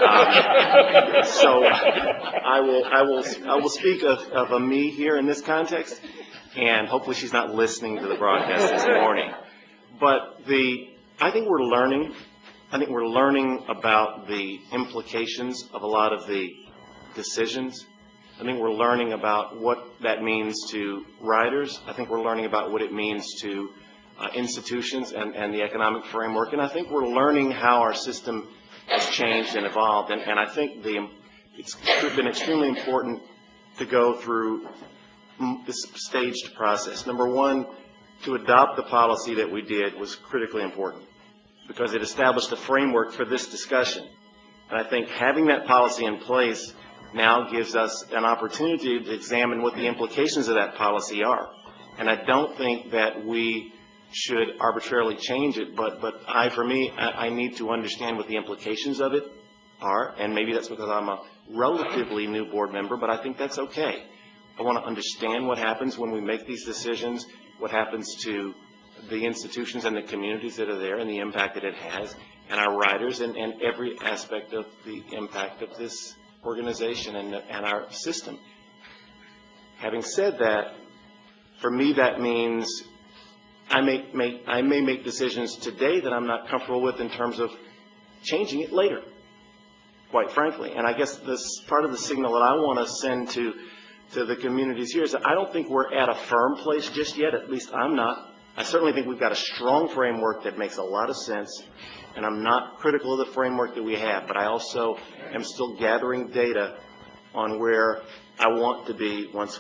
so I will speak of a me here in this context, and hopefully she's not listening to the broadcast this morning. But I think we're learning. I think we're learning about the implications of a lot of the decisions. I think we're learning about what that means to riders. I think we're learning about what it means to institutions and the economic framework. And I think we're learning how our system has changed and evolved. And I think it's been extremely important to go through this staged process. Number one, to adopt the policy that we did was critically important because it established a framework for this discussion. And I think having that policy in place now gives us an opportunity to examine what the implications of that policy are. And I don't think that we should arbitrarily change it, but for me, I need to understand what the implications of it are, and maybe that's because I'm a relatively new board member, but I think that's okay. I want to understand what happens when we make these decisions, what happens to the institutions and the communities that are there and the impact that it has, and our riders and every aspect of the impact of this organization and our system. Having said that, for me that means I may make decisions today that I'm not comfortable with in terms of changing it later, quite frankly. And I guess this part of the signal that I want to send to the communities here is that I don't think we're at a firm place just yet, at least I'm not. I certainly think we've got a strong framework that makes a lot of sense, and I'm not critical of the framework that we have, but I also am still gathering data on where I want to be once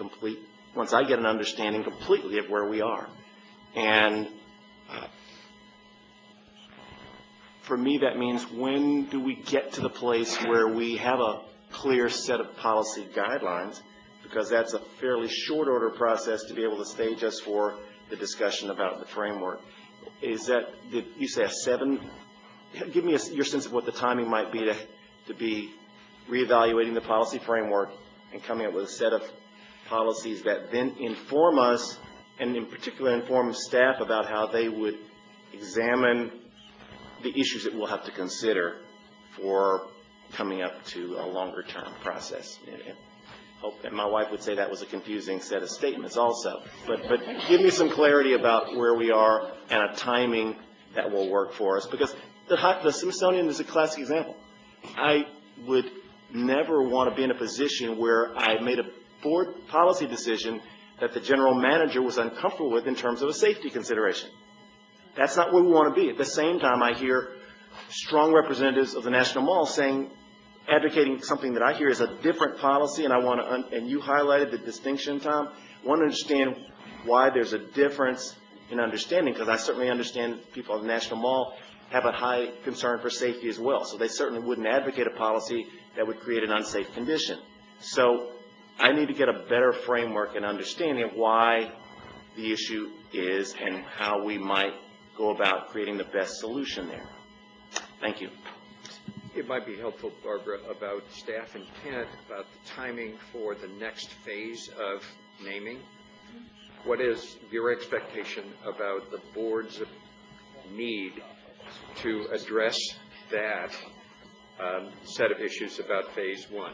I get an understanding completely of where we are. And for me, that means when do we get to the place where we have a clear set of policy guidelines, because that's a fairly short order process to be able to stage us for the discussion about the framework. Did you say a 7? Give me your sense of what the timing might be to be reevaluating the policy framework and coming up with a set of policies that then inform us, and in particular inform staff about how they would examine the issues that we'll have to consider for coming up to a longer term process. And my wife would say that was a confusing set of statements also. But give me some clarity about where we are and a timing that will work for us. Because the Smithsonian is a classic example. I would never want to be in a position where I made a board policy decision that the general manager was uncomfortable with in terms of a safety consideration. That's not where we want to be. At the same time, I hear strong representatives of the National Mall advocating something that I hear is a different policy, and and you highlighted the distinction, Tom. I want to understand why there's a difference in understanding, because I certainly understand people at the National Mall have a high concern for safety as well. So they certainly wouldn't advocate a policy that would create an unsafe condition. So I need to get a better framework and understanding of why the issue is and how we might go about creating the best solution there. Thank you. It might be helpful, Barbara, about staff intent, about the timing for the next phase of naming. What is your expectation about the board's need to address that set of issues about phase 1?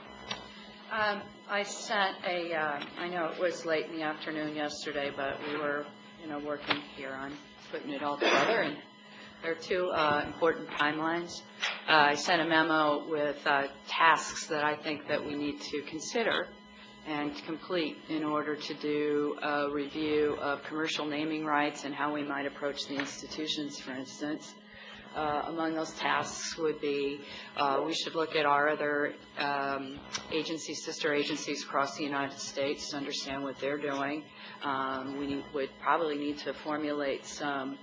I sent I know it was late in the afternoon yesterday, but we were, working here on putting it all together, and there are 2 important timelines. I sent a memo with tasks that I think that we need to consider and complete in order to do a review of commercial naming rights and how we might approach the institutions, for instance. Among those tasks would be we should look at our other agencies, sister agencies across the United States to understand what they're doing. We would probably need to formulate some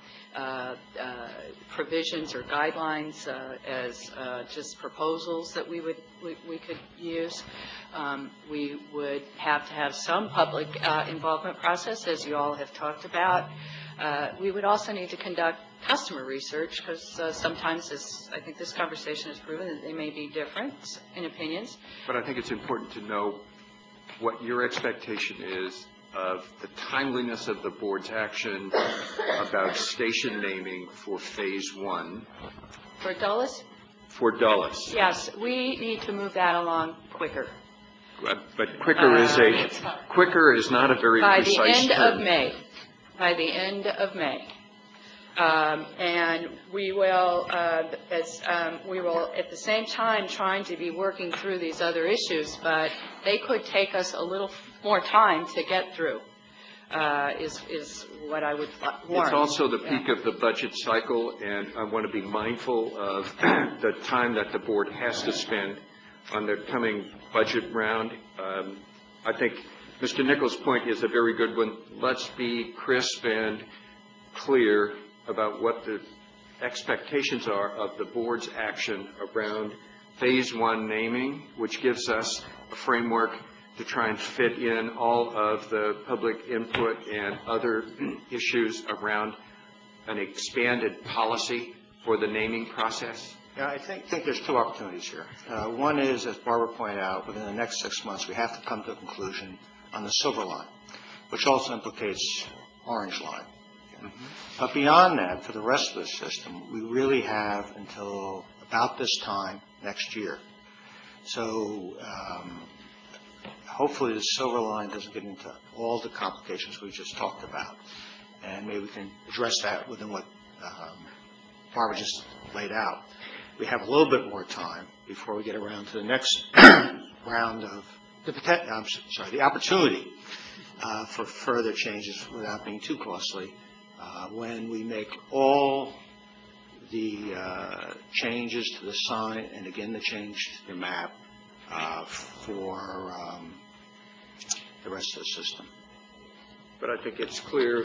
provisions or guidelines as just proposals that we could use. We would have to have some public involvement process, as you all have talked about. We would also need to conduct customer research, because sometimes, as I think this conversation has proven, that they may be different in opinions. But I think it's important to know what your expectation is of the timeliness of the board's action about station naming for Phase 1 For Dulles? for Dulles. Yes, we need to move that along quicker. But quicker is not a very By precise the end term. of May. By the end of May. And we will, we will at the same time trying to be working through these other issues, but they could take us a little more time to get through, is what I would warn. It's also the peak of the budget cycle, and I want to be mindful of the time that the board has to spend on the coming budget round. I think Mr. Nichols' point is a very good one. Let's be crisp and clear about what the expectations are of the board's action around Phase 1 naming, which gives us a framework to try and fit in all of the public input and other issues around an expanded policy for the naming process. Yeah, I think there's two opportunities here. One is, as Barbara pointed out, within the next 6 months, we have to come to a conclusion on the Silver Line, which also implicates Orange Line. But beyond that, for the rest of the system, we really have until about this time next year. So hopefully the Silver Line doesn't get into all the complications we just talked about. And maybe we can address that within what Barbara just laid out. We have a little bit more time before we get around to the next round of the opportunity for further changes without being too costly. When we make all the changes to the sign and again the change to the map for the rest of the system. But I think it's clear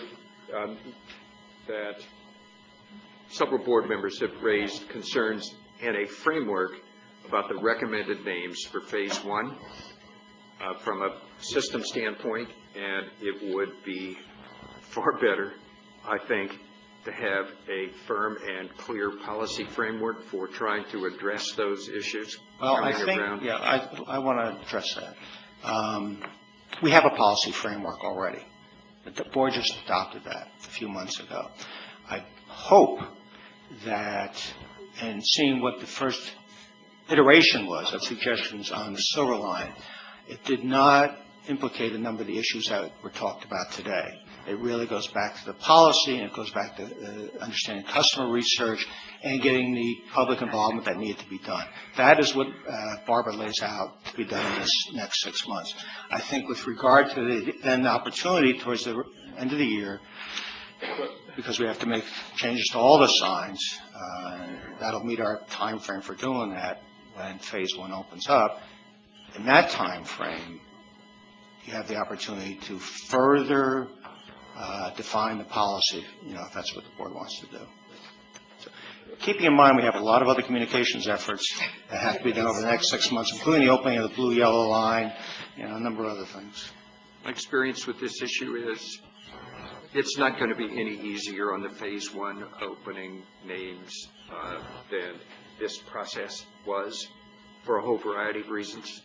that several board members have raised concerns and a framework about the recommended names for Phase 1 from a system standpoint, and it would be far better, I think, to have a firm and clear policy framework for trying to address those issues. Well, I think, I want to address that. We have a policy framework already. The board just adopted that a few months ago. I hope that, and seeing what the first iteration was of suggestions on the Silver Line, it did not implicate a number of the issues that were talked about today. It really goes back to the policy, and it goes back to understanding customer research and getting the public involvement that needed to be done. That is what Barbara lays out to be done in this next 6 months. I think with regard to the opportunity towards the end of the year, because we have to make changes to all the signs, that'll meet our time frame for doing that when Phase 1 opens up. In that time frame, you have the opportunity to further define the policy, if that's what the board wants to do. So, keeping in mind we have a lot of other communications efforts that have to be done over the next 6 months, including the opening of the blue-yellow line, a number of other things. My experience with this issue is it's not going to be any easier on the Phase 1 opening names than this process was for a whole variety of reasons.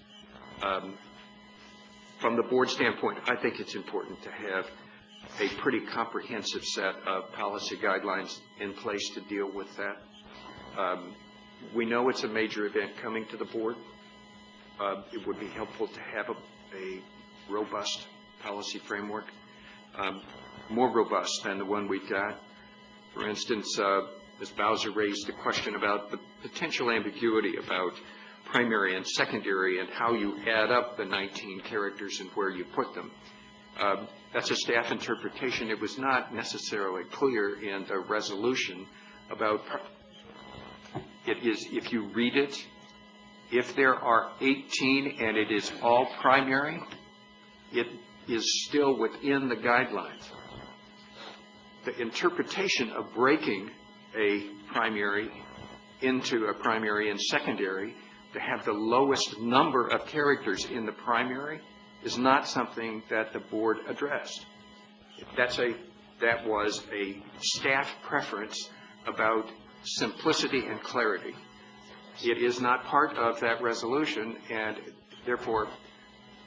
From the board standpoint, I think it's important to have a pretty comprehensive set of policy guidelines in place to deal with that. We know it's a major event coming to the board. It would be helpful to have a robust policy framework, more robust than the one we've got. For instance, Ms. Bowser raised a question about the potential ambiguity about primary and secondary and how you add up the 19 characters and where you put them. That's a staff interpretation. It was not necessarily clear in the resolution about it is, if you read it, if there are 18 and it is all primary, it is still within the guidelines. The interpretation of breaking a primary into a primary and secondary to have the lowest number of characters in the primary is not something that the board addressed. That was a staff preference about simplicity and clarity. It is not part of that resolution, and therefore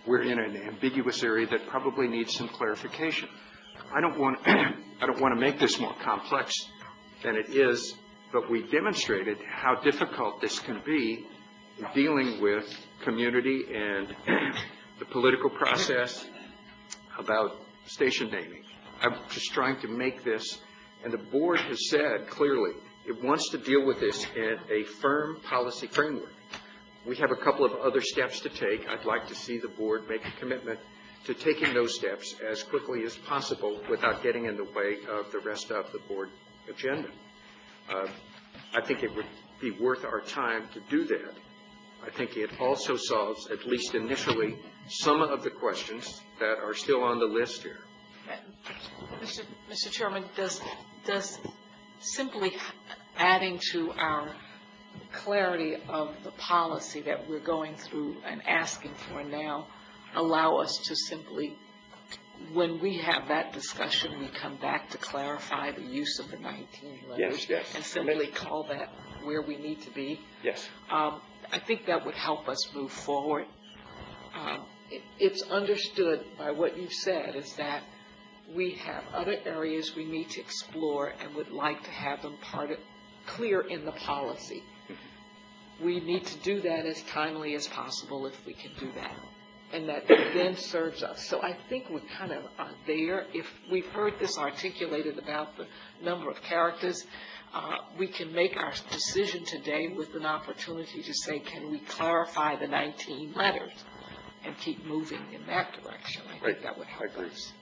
we're in an ambiguous area that probably needs some clarification. I don't want to make this more complex than it is, but we demonstrated how difficult this can be in dealing with community and the political process about station naming. I'm just trying to make this, and the board has said clearly it wants to deal with this in a firm policy framework. We have a couple of other steps to take. I'd like to see the board make a commitment to taking those steps as quickly as possible without getting in the way of the rest of the board agenda. I think it would be worth our time to do that. I think it also solves, at least initially, some of the questions that are still on the list here. Mr. Chairman, does simply adding to our clarity of the policy that we're going through and asking for now allow us to simply, when we have that discussion, we come back to clarify the use of the 19 letters and simply call that where we need to be? Yes. I think that would help us move forward. It's understood by what you've said is that we have other areas we need to explore and would like to have them clear in the policy. We need to do that as timely as possible if we can do that. And that then serves us. So I think we kind of are there. If we've heard this articulated about the number of characters, we can make our decision today with an opportunity to say, can we clarify the 19 letters and keep moving in that direction? I think that would help us.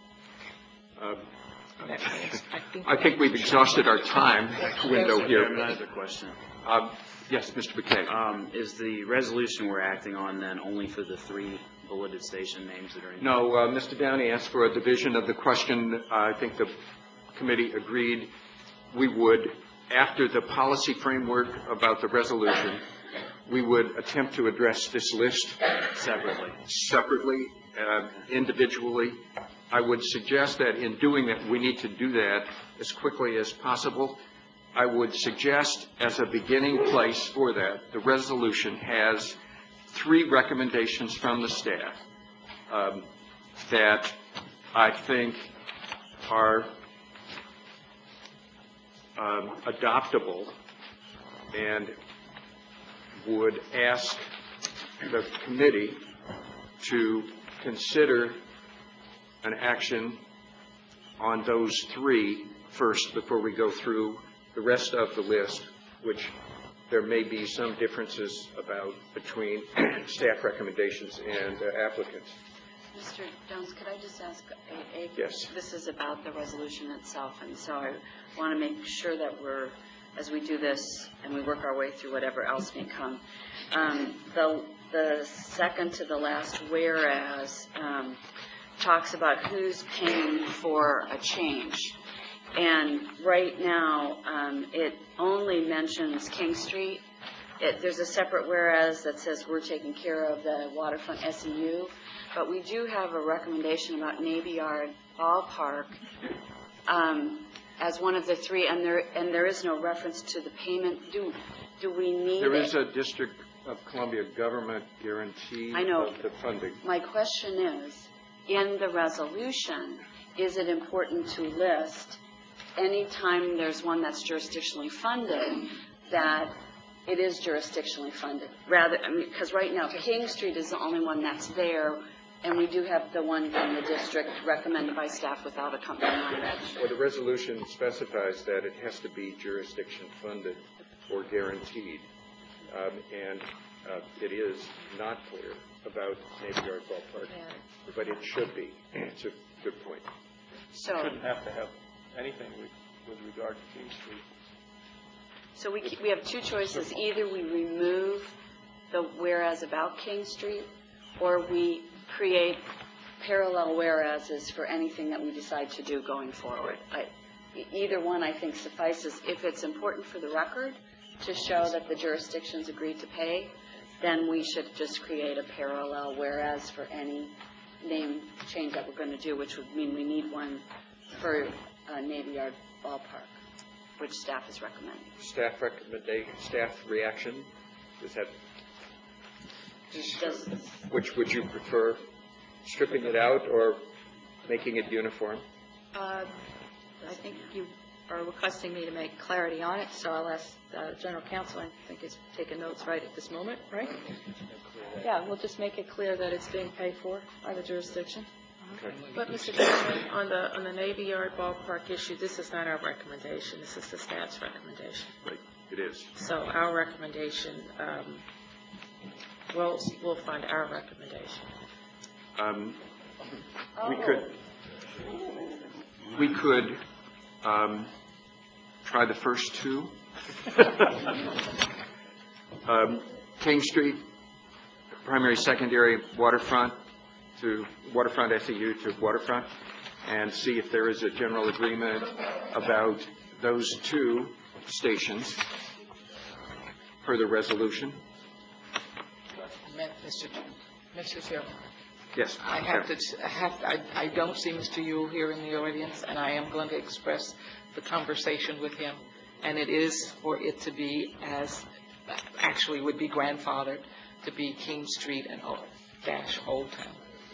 I think we've exhausted our time window here. I have a question. Yes, Mr. McKay. Is the resolution we're acting on then only for the 3 bulleted station names that are in? No, Mr. Downey asked for a division of the question. I think the committee agreed we would, after the policy framework about the resolution, we would attempt to address this list separately, individually. I would suggest that in doing that, we need to do that as quickly as possible. I would suggest as a beginning place for that, the resolution has 3 recommendations from the staff that I think are adoptable and would ask the committee to consider an action on those 3 first before we go through the rest of the list, which there may be some differences about between staff recommendations and applicants. Mr. Jones, could I just ask Yes. This is about the resolution itself, and so I want to make sure that as we do this and we work our way through whatever else may come, the second to the last whereas talks about who's paying for a change. And right now, it only mentions King Street. There's a separate whereas that says we're taking care of the waterfront SEU, but we do have a recommendation about Navy Yard Ballpark as one of the 3, and there is no reference to the payment. Do we need There is a District of Columbia government guarantee of the funding. My question is, in the resolution, is it important to list anytime there's one that's jurisdictionally funded, that it is jurisdictionally funded? Because right now, King Street is the only one that's there, and we do have the one from the district recommended by staff without accompanying language. Well, the resolution specifies that it has to be jurisdiction funded or guaranteed, and it is not clear about Navy Yard Ballpark, but it should be. It's a good point. So shouldn't have to have anything with regard to King Street. So we have 2 choices. Either we remove the whereas about King Street, or we create parallel whereases for anything that we decide to do going forward. Either one, I think, suffices. If it's important for the record to show that the jurisdictions agreed to pay, then we should just create a parallel whereas for any name change that we're going to do, which would mean we need one for Navy Yard Ballpark, which staff is recommending. Staff recommendation, staff reaction, is that, which would you prefer? stripping it out or making it uniform? I think you are requesting me to make clarity on it, so I'll ask General Counsel, I think is taking notes right at this moment, right? Yeah, we'll just make it clear that it's being paid for by the jurisdiction. Okay. But, Mr. Chairman, on the Navy Yard ballpark issue, this is not our recommendation. This is the staff's recommendation. Right, it is. So our recommendation, we'll find our recommendation. We could try the first two. King Street, primary, secondary, waterfront to waterfront, SEU to waterfront, and see if there is a general agreement about those two stations per the resolution. Mr. Chairman. Yes. I don't see Mr. Yule here in the audience, and I am going to express the conversation with him, and it is for it to be as, actually would be grandfathered to be King Street and Old Town.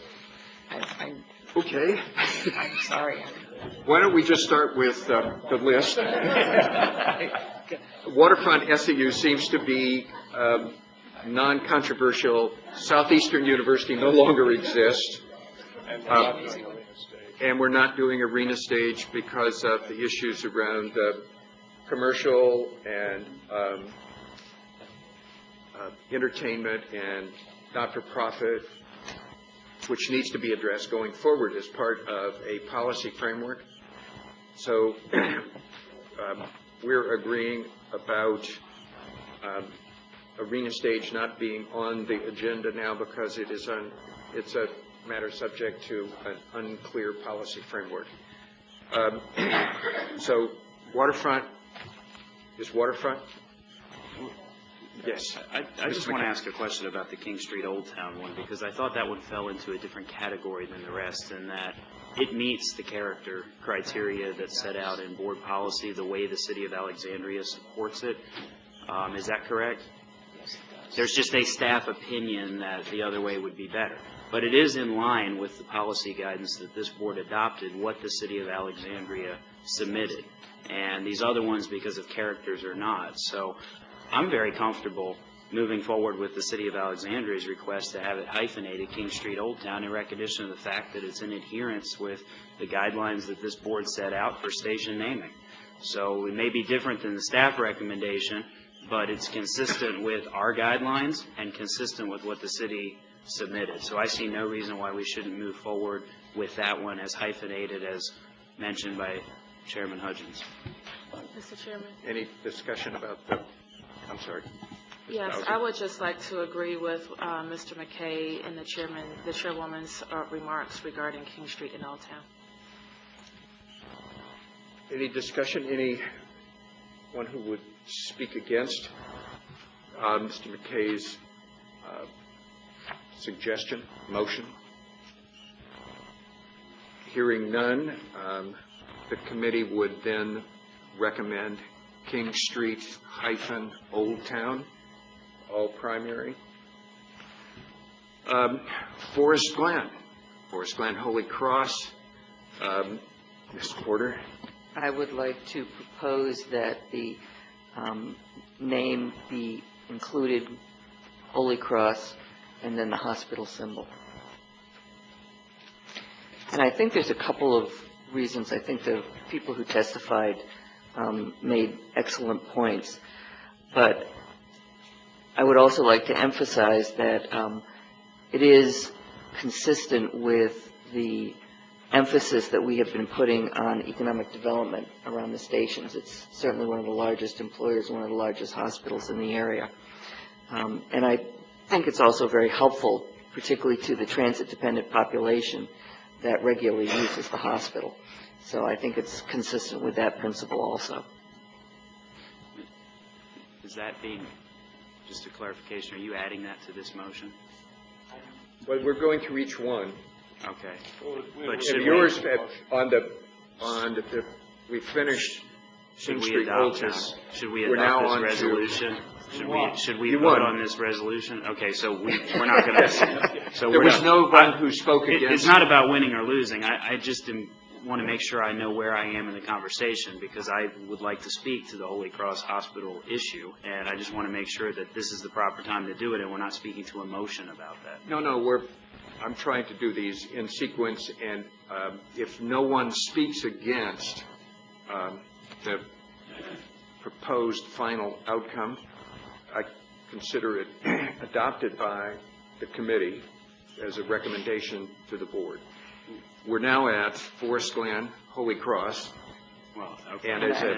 Okay. I'm sorry. Why don't we just start with the list? Waterfront SEU seems to be non-controversial. Southeastern University no longer exists. And we're not doing arena stage because of the issues around commercial and entertainment and not-for-profit, which needs to be addressed going forward as part of a policy framework. So we're agreeing about arena stage not being on the agenda now because it's a matter subject to an unclear policy framework. So waterfront, is waterfront? Yes. I just want to ask a question about the King Street Old Town one, because I thought that one fell into a different category than the rest, in that it meets the character criteria that's set out in board policy, the way the city of Alexandria supports it. Is that correct? There's just a staff opinion that the other way would be better. But it is in line with the policy guidance that this board adopted, what the city of Alexandria submitted. And these other ones, because of characters, are not. So I'm very comfortable moving forward with the city of Alexandria's request to have it hyphenated King Street Old Town in recognition of the fact that it's in adherence with the guidelines that this board set out for station naming. So it may be different than the staff recommendation, but it's consistent with our guidelines and consistent with what the city submitted. So I see no reason why we shouldn't move forward with that one as hyphenated as mentioned by Chairman Hudgens. Mr. Chairman? Any discussion about the, I'm sorry. Yes, I would just like to agree with Mr. McKay and the chairwoman's remarks regarding King Street and Old Town. Any discussion? Anyone who would speak against Mr. McKay's suggestion, motion? Hearing none, the committee would then recommend King Street - Old Town, all primary. Forest Glen, Holy Cross. Ms. Porter? I would like to propose that the name be included, Holy Cross, and then the hospital symbol. And I think there's a couple of reasons. I think the people who testified made excellent points. But I would also like to emphasize that it is consistent with the emphasis that we have been putting on economic development around the stations. It's certainly one of the largest employers, one of the largest hospitals in the area. And I think it's also very helpful, particularly to the transit-dependent population that regularly uses the hospital. So I think it's consistent with that principle also. Is that being, just a clarification, are you adding that to this motion? Well, we're going through each one. Okay. But should yours we finished King Street Old Town. Should we adopt this resolution Should we You vote won. on this resolution? Okay, so we're not going to. So There we're was not- no one who spoke It's against. not about winning or losing. I just want to make sure I know where I am in the conversation, because I would like to speak to the Holy Cross Hospital issue, and I just want to make sure that this is the proper time to do it, and we're not speaking to emotion about that. No, I'm trying to do these in sequence, and if no one speaks against the proposed final outcome, I consider it adopted by the committee as a recommendation to the board. We're now at Forest Glen, Holy Cross, Well, okay. and as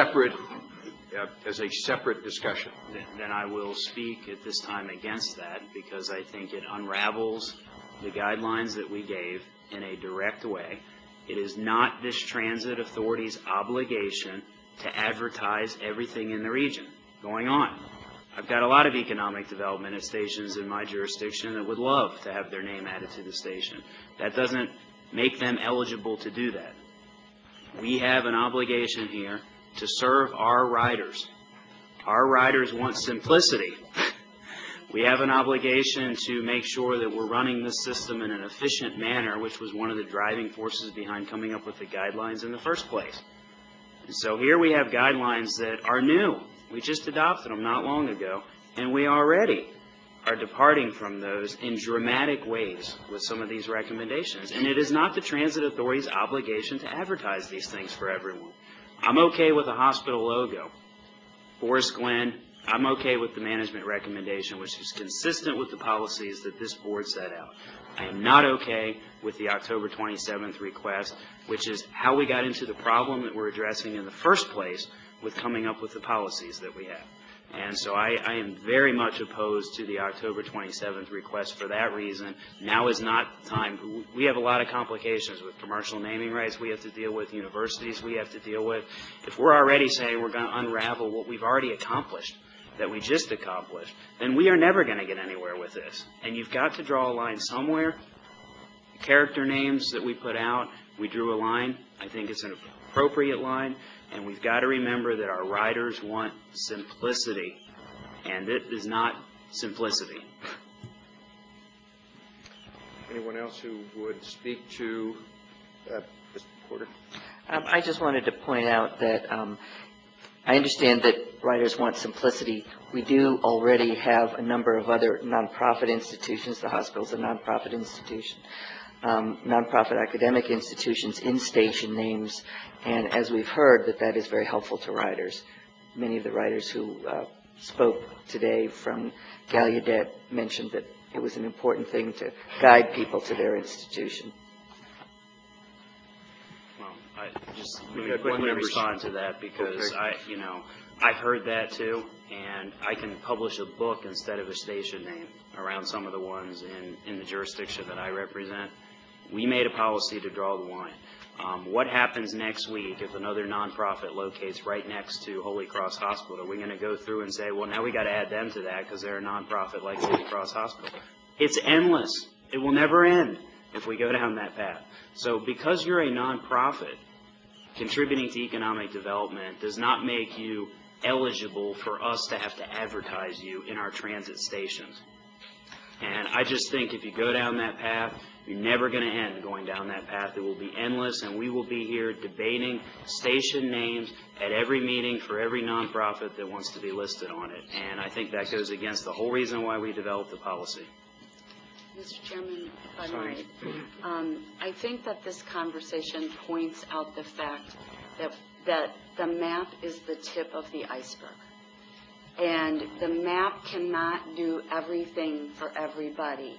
a separate discussion. Then I will speak at this time against that, because I think it unravels the guidelines that we gave in a direct way. It is not this transit authority's obligation to advertise everything in the region going on. I've got a lot of economic development at stations in my jurisdiction that would love to have their name added to the station. That doesn't make them eligible to do that. We have an obligation here to serve our riders. Our riders want simplicity. We have an obligation to make sure that we're running this system in an efficient manner, which was one of the driving forces behind coming up with the guidelines in the first place. And so here we have guidelines that are new. We just adopted them not long ago, and we already are departing from those in dramatic ways with some of these recommendations. And it is not the transit authority's obligation to advertise these things for everyone. I'm okay with a hospital logo. Forest Glen, I'm okay with the management recommendation, which is consistent with the policies that this board set out. I am not okay with the October 27th request, which is how we got into the problem that we're addressing in the first place with coming up with the policies that we have. And so I am very much opposed to the October 27th request for that reason. Now is not the time. We have a lot of complications with commercial naming rights we have to deal with, universities we have to deal with. If we're already saying we're going to unravel what we've already accomplished, that we just accomplished, then we are never going to get anywhere with this. And you've got to draw a line somewhere. The character names that we put out, we drew a line. I think it's an appropriate line. And we've got to remember that our riders want simplicity, and it is not simplicity. Anyone else who would speak to Mr. Porter? I just wanted to point out that I understand that riders want simplicity. We do already have a number of other nonprofit institutions. The hospital's a nonprofit institution. Nonprofit academic institutions in station names, and as we've heard, that is very helpful to riders. Many of the riders who spoke today from Gallaudet mentioned that it was an important thing to guide people to their institution. Well, let me quickly respond to that, because I've heard that too, and I can publish a book instead of a station name around some of the ones in the jurisdiction that I represent. We made a policy to draw the line. What happens next week if another nonprofit locates right next to Holy Cross Hospital? Are we going to go through and say, well, now we got to add them to that because they're a nonprofit like Holy Cross Hospital? It's endless. It will never end if we go down that path. So because you're a nonprofit, contributing to economic development does not make you eligible for us to have to advertise you in our transit stations. And I just think if you go down that path, you're never going to end going down that path. It will be endless, and we will be here debating station names at every meeting for every nonprofit that wants to be listed on it. And I think that goes against the whole reason why we developed the policy. Mr. Chairman, if I might, I think that this conversation points out the fact that the map is the tip of the iceberg. And the map cannot do everything for everybody.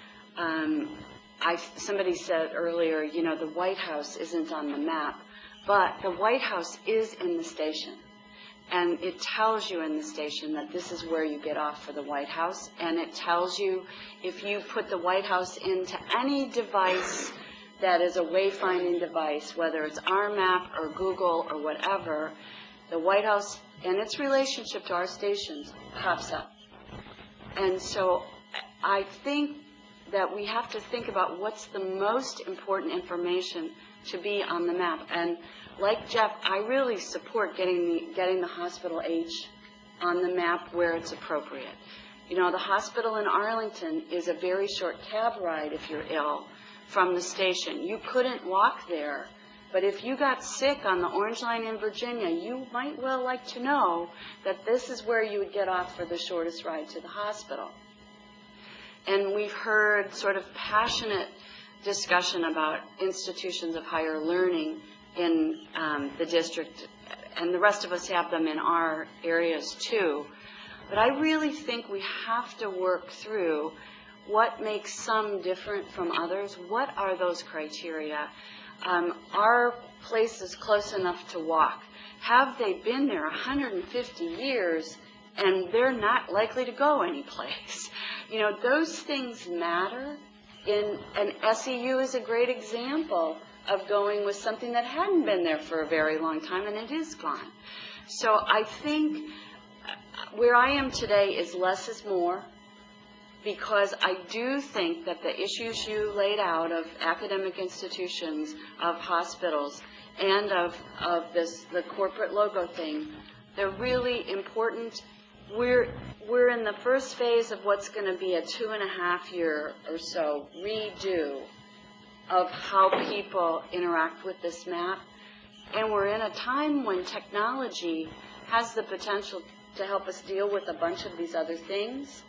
Somebody said earlier, the White House isn't on the map, but the White House is in the station. And it tells you in the station that this is where you get off for the White House. And it tells you if you put the White House into any device that is a wayfinding device, whether it's our map or Google or whatever, the White House and its relationship to our stations pops up. And so I think that we have to think about what's the most important information to be on the map. And like Jeff, I really support getting the hospital H on the map where it's appropriate. You know, the hospital in Arlington is a very short cab ride if you're ill from the station. You couldn't walk there, but if you got sick on the Orange Line in Virginia, you might well like to know that this is where you would get off for the shortest ride to the hospital. And we've heard sort of passionate discussion about institutions of higher learning in the district, and the rest of us have them in our areas too. But I really think we have to work through what makes some different from others. What are those criteria? Are places close enough to walk? Have they been there 150 years and they're not likely to go anyplace? You know, those things matter. And SEU is a great example of going with something that hadn't been there for a very long time, and it is gone. So I think where I am today is less is more, because I do think that the issues you laid out of academic institutions, of hospitals, and of the corporate logo thing, they're really important. We're in the first phase of what's going to be a 2.5-year or so redo of how people interact with this map. And we're in a time when technology has the potential to help us deal with a bunch of these other things.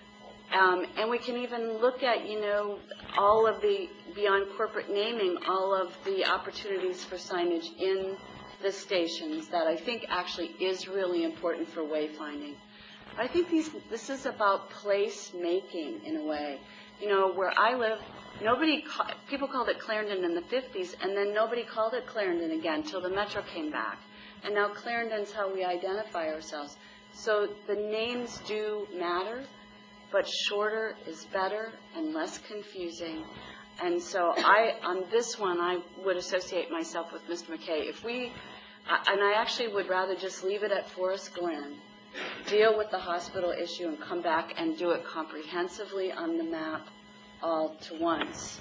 And we can even look at, you know, all of the, beyond corporate naming, all of the opportunities for signage in the stations that I think actually is really important for wayfinding. I think this is about place making in a way. You know, where I live, people called it Clarendon in the 50s, and then nobody called it Clarendon again till the Metro came back. And now Clarendon's how we identify ourselves. So the names do matter, but shorter is better and less confusing. And so on this one, I would associate myself with Mr. McKay. And I actually would rather just leave it at Forest Glen, deal with the hospital issue, and come back and do it comprehensively on the map all to once.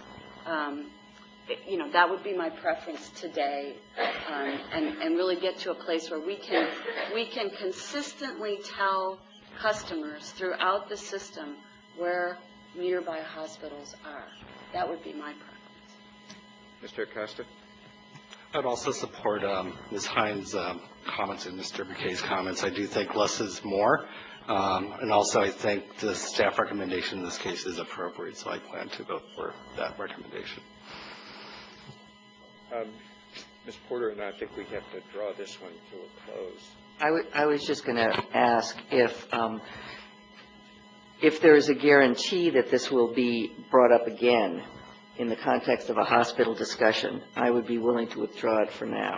You know, that would be my preference today, and really get to a place where we can consistently tell customers throughout the system where nearby hospitals are. That would be my preference. Mr. Acosta? I'd also support Ms. Hines' comments and Mr. McKay's comments. I do think less is more. And also I think the staff recommendation in this case is appropriate, so I plan to vote for that recommendation. Ms. Porter and I think we have to draw this one to a close. I was just going to ask if there is a guarantee that this will be brought up again in the context of a hospital discussion. I would be willing to withdraw it for now.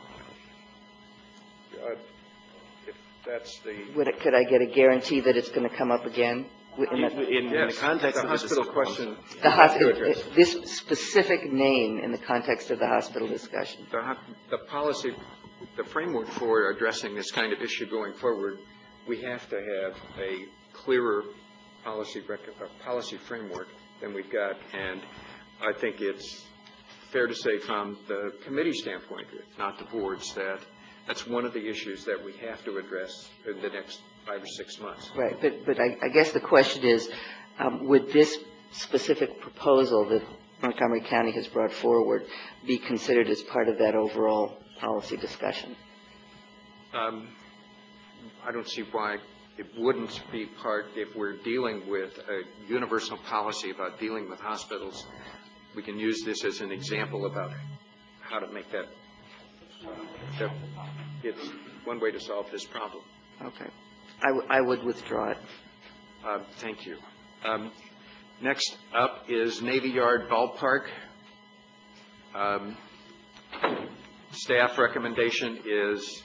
If that's the... Could I get a guarantee that it's going to come up again? In the context of the hospital question, this specific name in the context of the hospital discussion. The policy, the framework for addressing this kind of issue going forward, we have to have a clearer policy framework than we've got, and I think it's fair to say from the committee standpoint, not the board's, that that's one of the issues that we have to address in the next 5 or 6 months. Right, but I guess the question is, would this specific proposal that Montgomery County has brought forward be considered as part of that overall policy discussion? I don't see why it wouldn't be part. If we're dealing with a universal policy about dealing with hospitals, we can use this as an example about how to make that. It's one way to solve this problem. Okay. I would withdraw it. Thank you. Next up is Navy Yard Ballpark. Staff recommendation is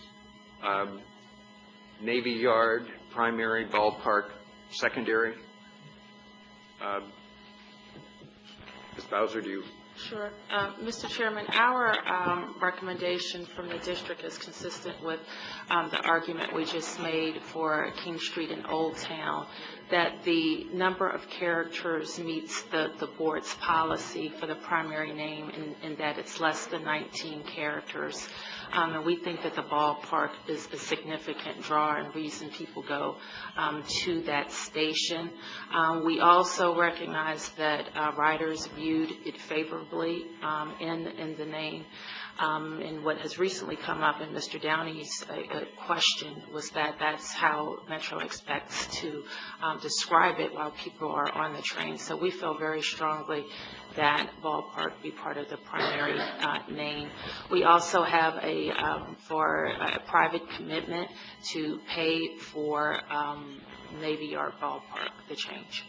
Navy Yard primary, Ballpark secondary. Ms. Bowser, do you Sure. Mr. Chairman, our recommendation from the district is consistent with the argument we just made for King Street and Old Town, that the number of characters meets the board's policy for the primary name, and that it's less than 19 characters. And we think that the ballpark is a significant draw and reason people go to that station. We also recognize that riders viewed it favorably in the name. And what has recently come up in Mr. Downey's question was that that's how Metro expects to describe it while people are on the train. So we feel very strongly that ballpark be part of the primary name. We also have for a private commitment to pay for Navy Yard Ballpark, the change.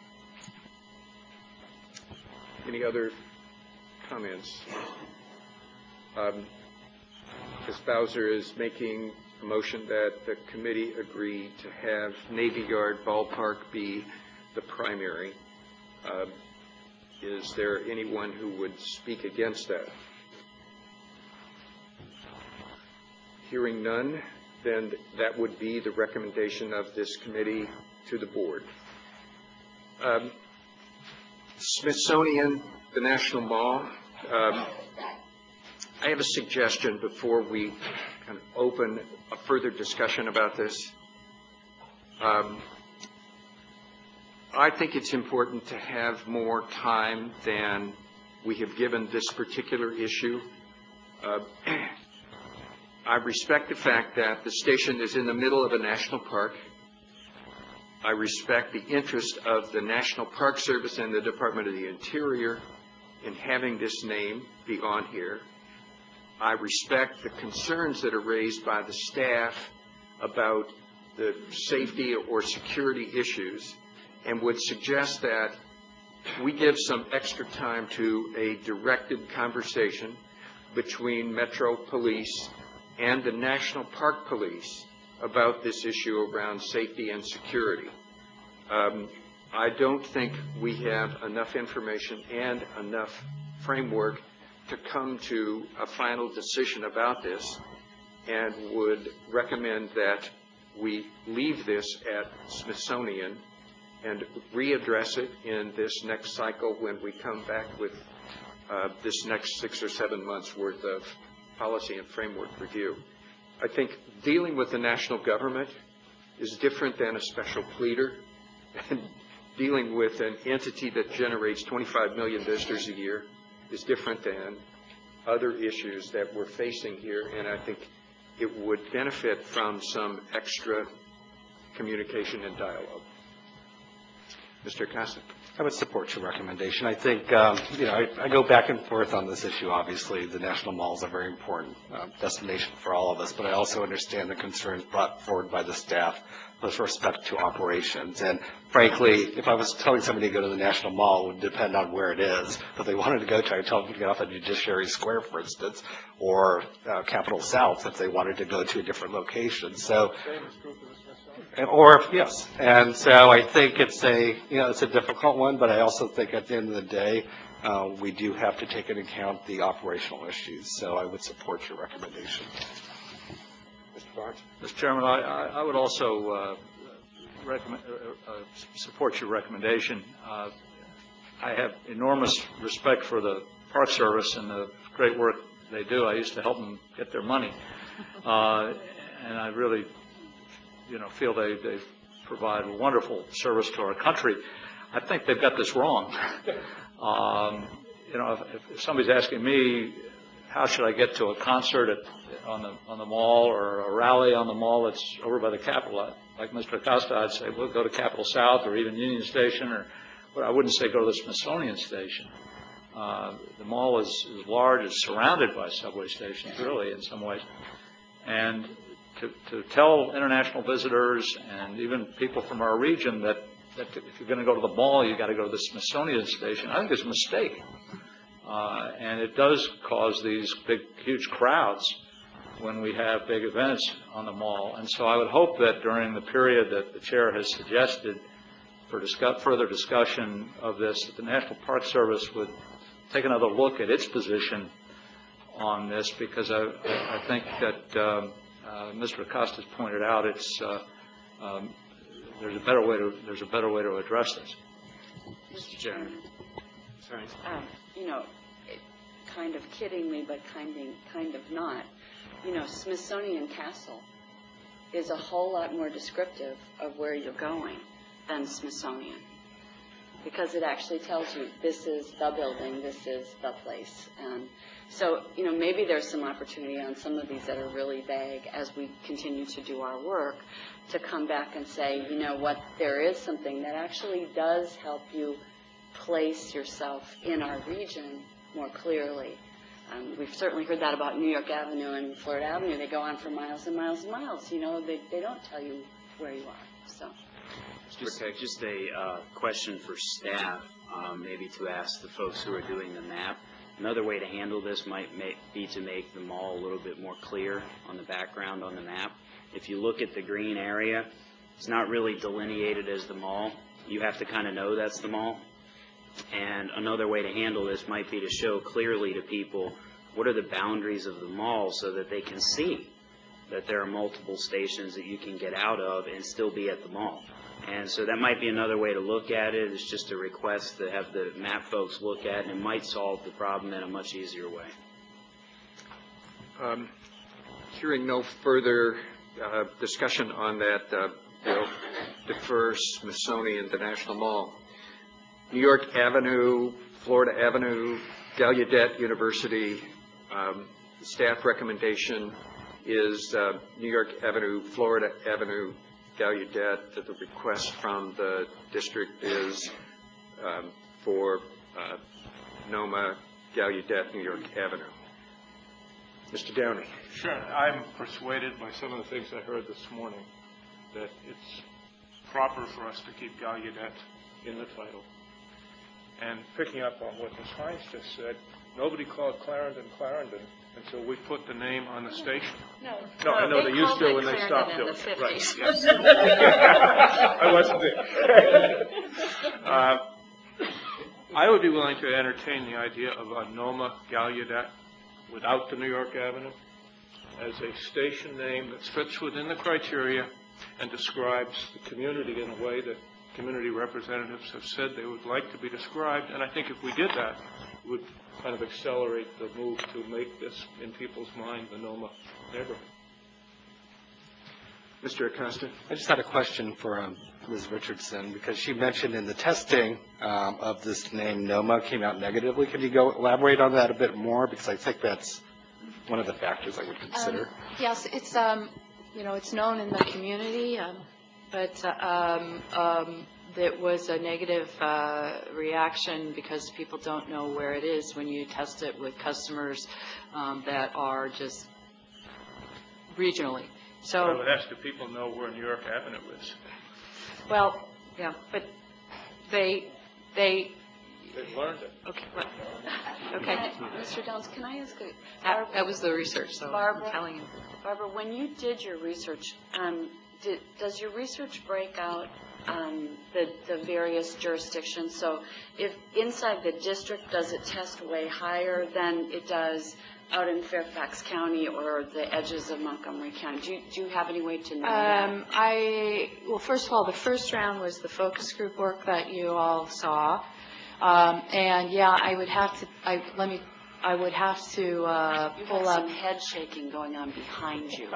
Any other comments? Ms. Bowser is making a motion that the committee agree to have Navy Yard Ballpark be the primary. Is there anyone who would speak against that? Hearing none, then that would be the recommendation of this committee to the board. Smithsonian, the National Mall. I have a suggestion before we kind of open a further discussion about this. I think it's important to have more time than we have given this particular issue. I respect the fact that the station is in the middle of a national park. I respect the interest of the National Park Service and the Department of the Interior in having this name be on here. I respect the concerns that are raised by the staff about the safety or security issues, and would suggest that we give some extra time to a directed conversation between Metro Police and the National Park Police about this issue around safety and security. I don't think we have enough information and enough framework to come to a final decision about this, and would recommend that we leave this at Smithsonian and readdress it in this next cycle when we come back with this next 6 or 7 months worth of policy and framework review. I think dealing with the national government is different than a special pleader, and dealing with an entity that generates 25 million visitors a year is different than other issues that we're facing here, and I think it would benefit from some extra communication and dialogue. Mr. Acosta. I would support your recommendation. I think, I go back and forth on this issue. Obviously, the National Mall is a very important destination for all of us, but I also understand the concerns brought forward by the staff with respect to operations. And frankly, if I was telling somebody to go to the National Mall, it would depend on where it is. If they wanted to go to, I'd tell them to get off at Judiciary Square, for instance, or Capitol South if they wanted to go to a different location. So, yes. And so I think it's it's a difficult one, but I also think at the end of the day, we do have to take into account the operational issues. So I would support your recommendation. Mr. Barnes. Mr. Chairman, I would also support your recommendation. I have enormous respect for the Park Service and the great work they do. I used to help them get their money, and I really feel they provide a wonderful service to our country. I think they've got this wrong. If somebody's asking me, how should I get to a concert on the mall, or a rally on the mall that's over by the Capitol, like Mr. Acosta, I'd say, well, go to Capitol South or even Union Station, but I wouldn't say go to the Smithsonian Station. The mall is large, it's surrounded by subway stations, really, in some ways. And to tell international visitors and even people from our region that if you're going to go to the mall, you've got to go to the Smithsonian Station, I think it's a mistake. And it does cause these huge crowds when we have big events on the mall. And so I would hope that during the period that the chair has suggested for further discussion of this, that the National Park Service would take another look at its position on this, because I think that Mr. Acosta's pointed out there's a better way to address this. Mr. Chairman. Sorry. Kind of kiddingly, but kind of not. Smithsonian Castle is a whole lot more descriptive of where you're going than Smithsonian, because it actually tells you this is the building, this is the place. And so, maybe there's some opportunity on some of these that are really vague as we continue to do our work to come back and say, what, there is something that actually does help you place yourself in our region more clearly. We've certainly heard that about New York Avenue and Florida Avenue. They go on for miles and miles and miles. They don't tell you where you are. So, just a question for staff, maybe to ask the folks who are doing the map. Another way to handle this might be to make the mall a little bit more clear on the background on the map. If you look at the green area, it's not really delineated as the mall. You have to kind of know that's the mall. And another way to handle this might be to show clearly to people what are the boundaries of the mall so that they can see that there are multiple stations that you can get out of and still be at the mall. And so that might be another way to look at it. It's just a request to have the map folks look at, and it might solve the problem in a much easier way. Hearing no further discussion on that, we'll defer Smithsonian to National Mall. New York Avenue, Florida Avenue, Gallaudet University, staff recommendation is New York Avenue, Florida Avenue, Gallaudet. The request from the district is for NOMA, Gallaudet, New York Avenue. Mr. Downey. Sure. I'm persuaded by some of the things I heard this morning that it's proper for us to keep Gallaudet in the title. And picking up on what Ms. Hines just said, nobody called Clarendon Clarendon until we put the name on the station. No, I know they used to when they stopped doing it. Right, yes. I wasn't there. I would be willing to entertain the idea of a NOMA Gallaudet without the New York Avenue as a station name that fits within the criteria and describes the community in a way that community representatives have said they would like to be described. And I think if we did that, it would kind of accelerate the move to make this, in people's mind, the NOMA neighborhood. Mr. Acosta? I just had a question for Ms. Richardson, because she mentioned in the testing of this name, NOMA, came out negatively. Can you elaborate on that a bit more? Because I think that's one of the factors I would consider. Yes, it's known in the community, but it was a negative reaction because people don't know where it is when you test it with customers that are just regionally. So I would ask, do people know where New York Avenue is? Well, yeah, but they learned it. Okay. Okay. Mr. Downs, can I ask that was the research, so Barbara, I'm telling you. Barbara, when you did your research, does your research break out the various jurisdictions? So if inside the district, does it test way higher than it does out in Fairfax County or the edges of Montgomery County? Do you have any way to know that? Well, first of all, the first round was the focus group work that you all saw. And yeah, I would have to pull up. Some head shaking going on behind you.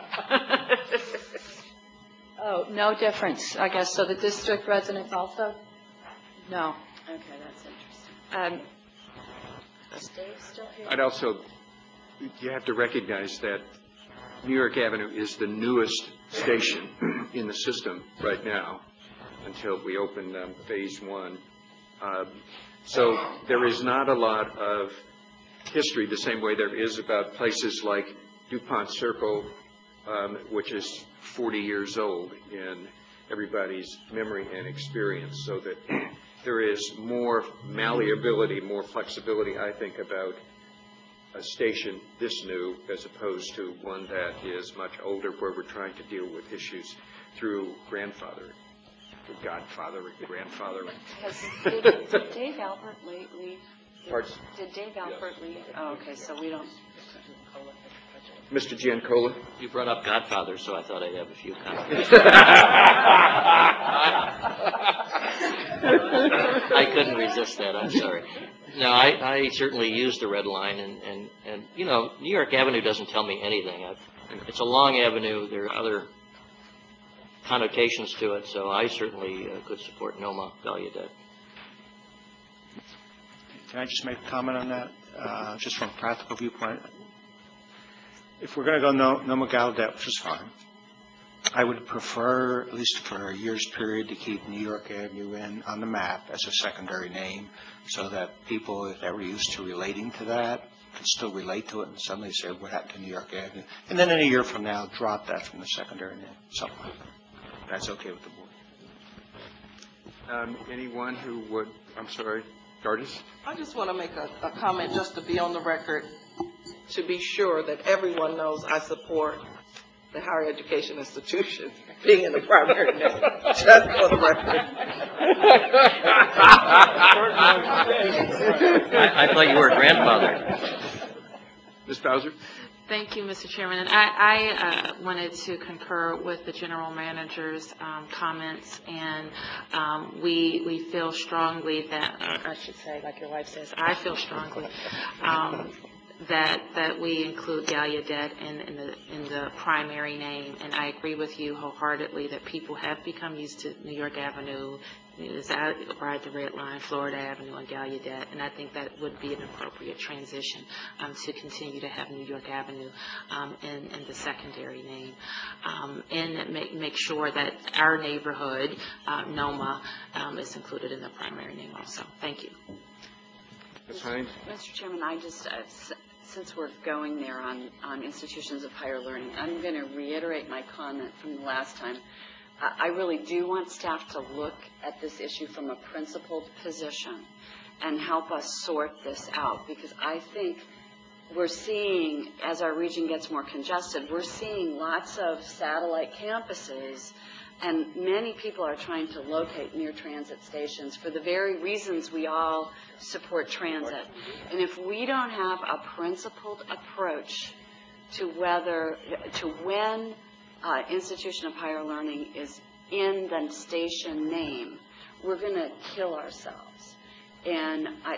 Oh, no difference, I guess. So the district residents also? No. Okay, that's interesting. Is Dave still here? I'd also, you have to recognize that New York Avenue is the newest station in the system right now until we open phase one. So there is not a lot of history the same way there is about places like DuPont Circle, which is 40 years old in everybody's memory and experience, so that there is more malleability, more flexibility, I think, about a station this new as opposed to one that is much older, where we're trying to deal with issues through grandfathering. Godfathering, grandfathering. Did Dave Albert lately Pardon? Did Dave Alpert leave? Oh, okay, so we don't. Mr. Giancola? You brought up Godfather, so I thought I'd have a few comments. I couldn't resist that, I'm sorry. No, I certainly use the red line, and you know, New York Avenue doesn't tell me anything. It's a long avenue. There are other connotations to it, so I certainly could support Noma Gallaudet. Can I just make a comment on that, just from a practical viewpoint? If we're going to go Noma Gallaudet, which is fine, I would prefer, at least for a year's period, to keep New York Avenue on the map as a secondary name, so that people, if they were used to relating to that, can still relate to it, and suddenly say, what happened to New York Avenue? And then in a year from now, drop that from the secondary name, something like that. That's okay with the board. Anyone who would, I'm sorry, Gardis? I just want to make a comment just to be on the record, to be sure that everyone knows I support the higher education institution being in the primary name, just for the record. I thought you were a grandfather. Ms. Bowser? Thank you, Mr. Chairman. And I wanted to concur with the general manager's comments, and we feel strongly that, I should say, like your wife says, I feel strongly that we include Gallaudet in the primary name, and I agree with you wholeheartedly that people have become used to New York Avenue, ride the Red Line, Florida Avenue, and Gallaudet, and I think that would be an appropriate transition to continue to have New York Avenue in the secondary name, and make sure that our neighborhood, Noma, is included in the primary name also. Thank you. Mr. Chairman, I just, since we're going there on institutions of higher learning, I'm going to reiterate my comment from the last time. I really do want staff to look at this issue from a principled position and help us sort this out, because I think we're seeing, as our region gets more congested, we're seeing lots of satellite campuses, and many people are trying to locate near transit stations for the very reasons we all support transit. And if we don't have a principled approach to when institution of higher learning is in the station name, we're going to kill ourselves. And I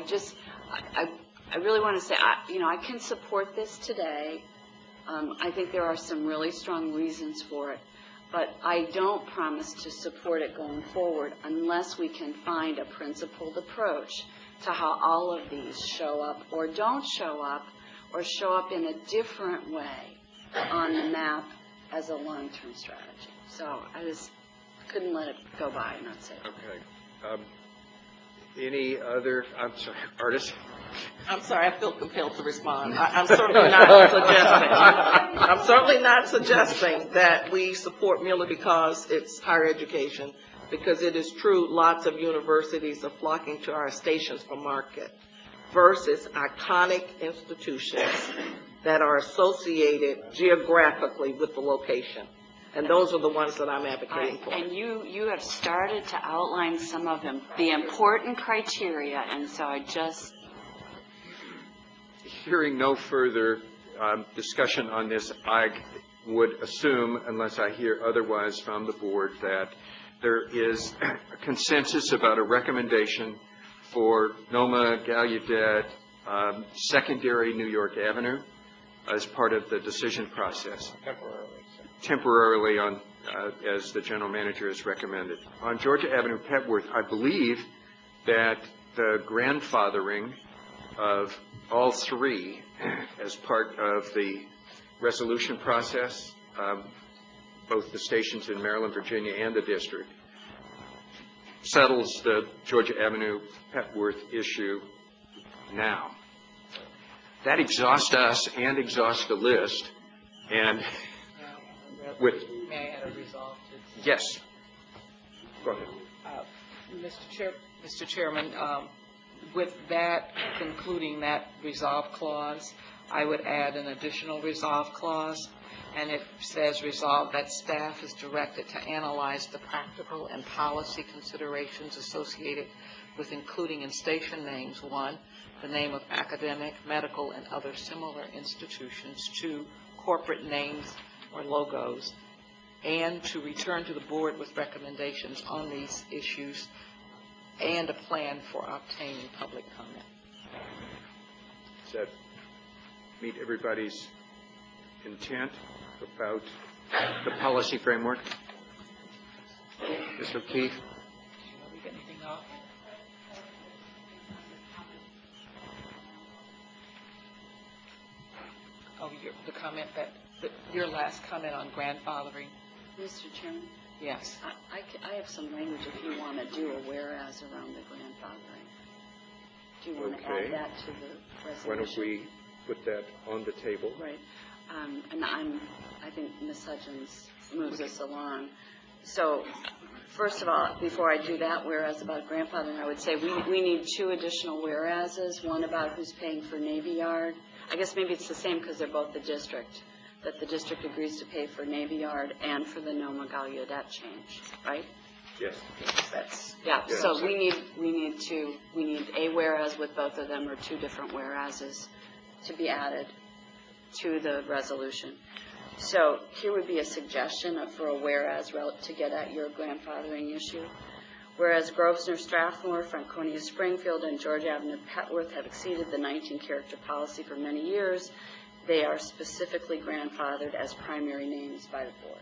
really want to say, I can support this today. I think there are some really strong reasons for it. But I don't promise to support it going forward unless we can find a principled approach to how all of these show up or don't show up, or show up in a different way on the map as a long-term strategy. So I just couldn't let it go by and not say it. Okay. Any other, I'm sorry, artists? I'm sorry, I feel compelled to respond. I'm certainly not suggesting. I'm certainly not suggesting that we support merely because it's higher education, because it is true lots of universities are flocking to our stations for market versus iconic institutions that are associated geographically with the location. And those are the ones that I'm advocating for. And you have started to outline some of them, the important criteria, and so I just... Hearing no further discussion on this, I would assume, unless I hear otherwise from the board, that there is a consensus about a recommendation for Noma Gallaudet secondary New York Avenue as part of the decision process. Temporarily on, as the general manager has recommended. On Georgia Avenue, Petworth, I believe that the grandfathering of all three as part of the resolution process, both the stations in Maryland, Virginia, and the district, settles the Georgia Avenue Petworth issue now. That exhausts us and exhausts the list, and with... May I add a resolve to... Yes. Go ahead. Mr. Chairman, with that, concluding that resolve clause, I would add an additional resolve clause And it says, resolved that staff is directed to analyze the practical and policy considerations associated with including in station names, 1, the name of academic, medical, and other similar institutions, 2, corporate names or logos, and to return to the board with recommendations on these issues and a plan for obtaining public comment. Does that meet everybody's intent about the policy framework? Ms. O'Keefe? Anything else? Oh, the comment your last comment on grandfathering. Mr. Chairman? Yes. I have some language if you want to do a whereas around the grandfathering. Do you want to add that to the resolution? Why don't we put that on the table? Right. And I think Ms. Hudgens moves us along. So, first of all, before I do that whereas about grandfathering, I would say we need 2 additional whereases, one about who's paying for Navy Yard. I guess maybe it's the same because they're both the district, that the district agrees to pay for Navy Yard and for the Noma Gallaudet change, right? Yes. Yeah, Yes. so we need a whereas with both of them, or 2 different whereases to be added to the resolution. So here would be a suggestion for a whereas to get at your grandfathering issue. Whereas Grosvenor, Strathmore, Franconia, Springfield, and George Avenue, Petworth have exceeded the 19-character policy for many years, they are specifically grandfathered as primary names by the board.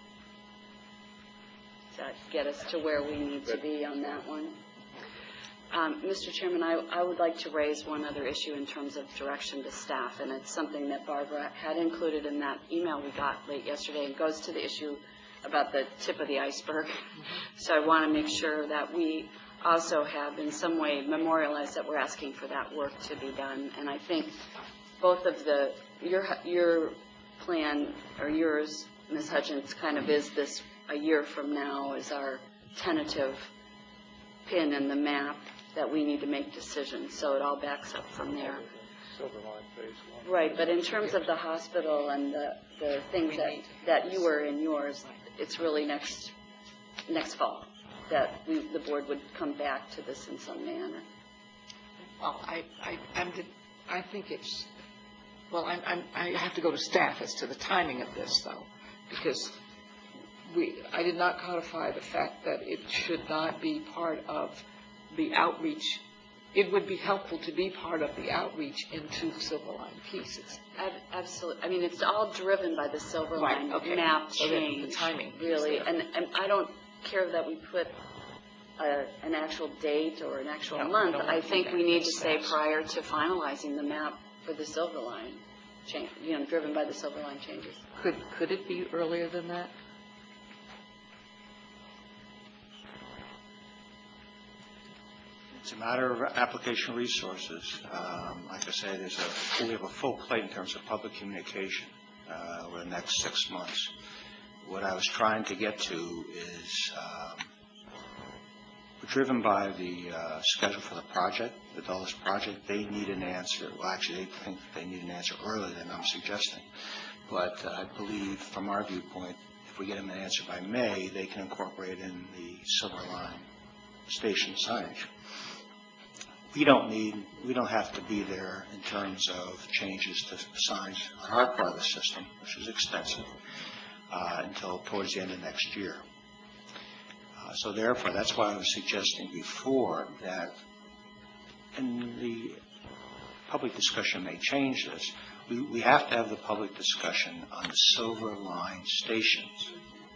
Does that get us to where we need to be on that one? Mr. Chairman, I would like to raise one other issue in terms of direction to staff, and it's something that Barbara had included in that email we got late yesterday. It goes to the issue about the tip of the iceberg. So I want to make sure that we also have in some way memorialized that we're asking for that work to be done. And I think both of your plan, or yours, Ms. Hudgens, kind of is this a year from now is our tentative pin in the map that we need to make decisions. So it all backs up from there. Silverline Phase 1. Right, but in terms of the hospital and the things that you were in yours, it's really next fall that the board would come back to this in some manner. Well, I think it's, well, I have to go to staff as to the timing of this, though, because I did not codify the fact that it should not be part of the outreach. It would be helpful to be part of the outreach into the Silverline pieces. Absolutely. I mean, it's all driven by the Silverline map change, the timing, really. And I don't care that we put an actual date or an actual month. I think we need to say prior to finalizing the map for the Silverline change, driven by the Silverline changes. Could it be earlier than that? It's a matter of application resources. Like I said, we have a full plate in terms of public communication over the next 6 months. What I was trying to get to is driven by the schedule for the project, the Dulles project. They need an answer. Well, actually, they think they need an answer earlier than I'm suggesting. But I believe, from our viewpoint, if we get them an answer by May, they can incorporate in the Silverline station signage. We don't have to be there in terms of changes to signs on our part of the system, which is extensive, until towards the end of next year. So therefore, that's why I was suggesting before that, and the public discussion may change this, we have to have the public discussion on the Silverline stations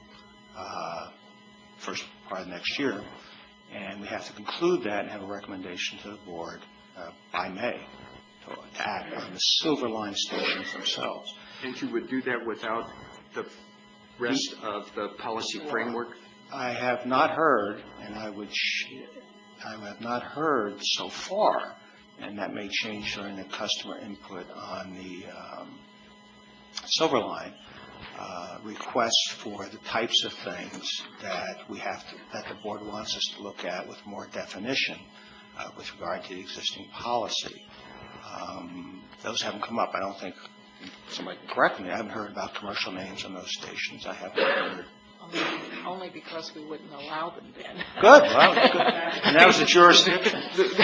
first part of next year. And we have to conclude that and have a recommendation to the board by May to act on the Silverline stations themselves. And you would do that without the rest of the policy framework? I have not heard, and I have not heard so far, and that may change during the customer input on the Silverline, requests for the types of things that that the board wants us to look at with more definition with regard to the existing policy. Those haven't come up. I don't think somebody can correct me, I haven't heard about commercial names on those stations. I haven't heard. Only because we wouldn't allow them then. Good, well, good. And that was the jurisdiction.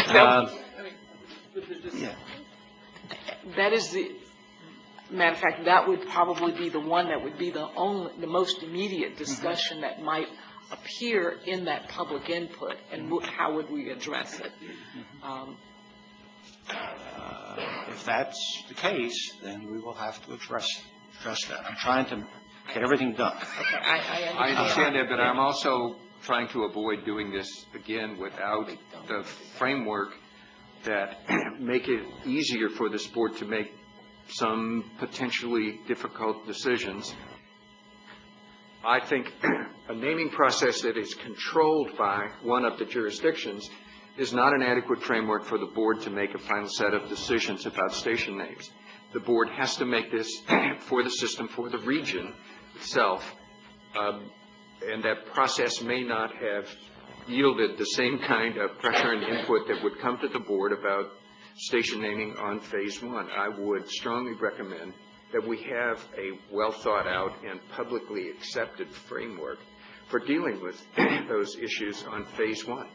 Yeah. That is the, matter of fact, that would probably be the one that would be the most immediate discussion that might appear in that public input, and how would we address it? If that's the case, then we will have to address that. I'm trying to get everything done. Okay, I understand that, but I'm also trying to avoid doing this again without the framework that make it easier for this board to make some potentially difficult decisions. I think a naming process that is controlled by one of the jurisdictions is not an adequate framework for the board to make a final set of decisions about station names. The board has to make this for the system, for the region itself, and that process may not have yielded the same kind of pressure and input that would come to the board about station naming on phase one. I would strongly recommend that we have a well thought out and publicly accepted framework for dealing with those issues on phase one.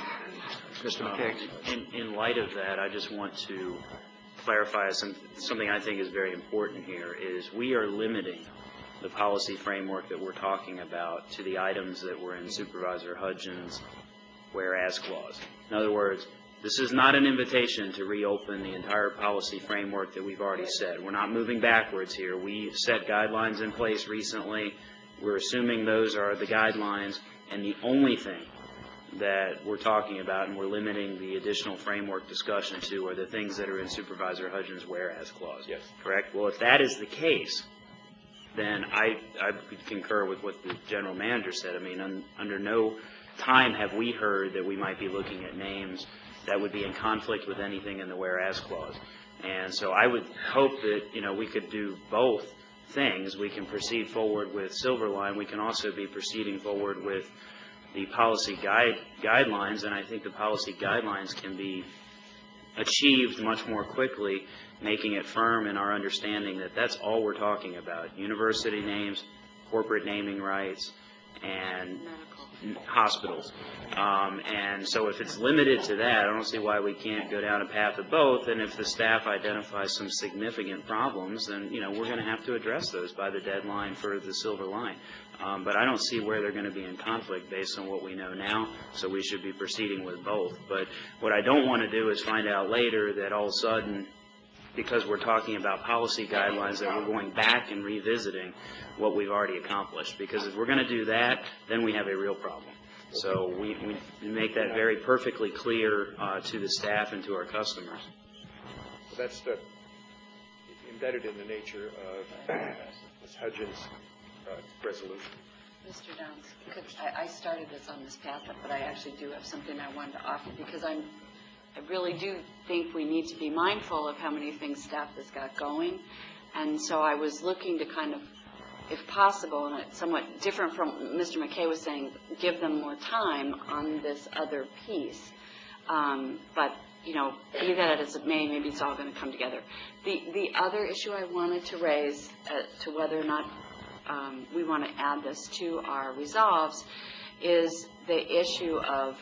Mr. McKay. In light of that, I just want to clarify something I think is very important here is we are limiting the policy framework that we're talking about to the items that were in Supervisor Hudgens' whereas clause. In other words, this is not an invitation to reopen the entire policy framework that we've already set. We're not moving backwards here. We've set guidelines in place recently. We're assuming those are the guidelines, and the only thing that we're talking about and we're limiting the additional framework discussion to are the things that are in Supervisor Hudgens' whereas clause. Yes. Correct? Well, if that is the case, then I could concur with what the general manager said. I mean, under no time have we heard that we might be looking at names that would be in conflict with anything in the whereas clause. And so I would hope that, we could do both things. We can proceed forward with Silverline. We can also be proceeding forward with the policy guidelines, and I think the policy guidelines can be achieved much more quickly, making it firm in our understanding that that's all we're talking about: university names, corporate naming rights, and hospitals. And so if it's limited to that, I don't see why we can't go down a path of both. And if the staff identifies some significant problems, then we're going to have to address those by the deadline for the Silver Line. But I don't see where they're going to be in conflict based on what we know now, so we should be proceeding with both. But what I don't want to do is find out later that all of a sudden, because we're talking about policy guidelines, that we're going back and revisiting what we've already accomplished. Because if we're going to do that, then we have a real problem. So we make that very perfectly clear to the staff and to our customers. Well, that's embedded in the nature of Ms. Hudgens' resolution. Mr. Downs, I started this on this path, but I actually do have something I wanted to offer, because I really do think we need to be mindful of how many things staff has got going. And so I was looking to kind of, if possible, and it's somewhat different from Mr. McKay was saying, give them more time on this other piece. But, be that as it may, maybe it's all going to come together. The other issue I wanted to raise to whether or not we want to add this to our resolves is the issue of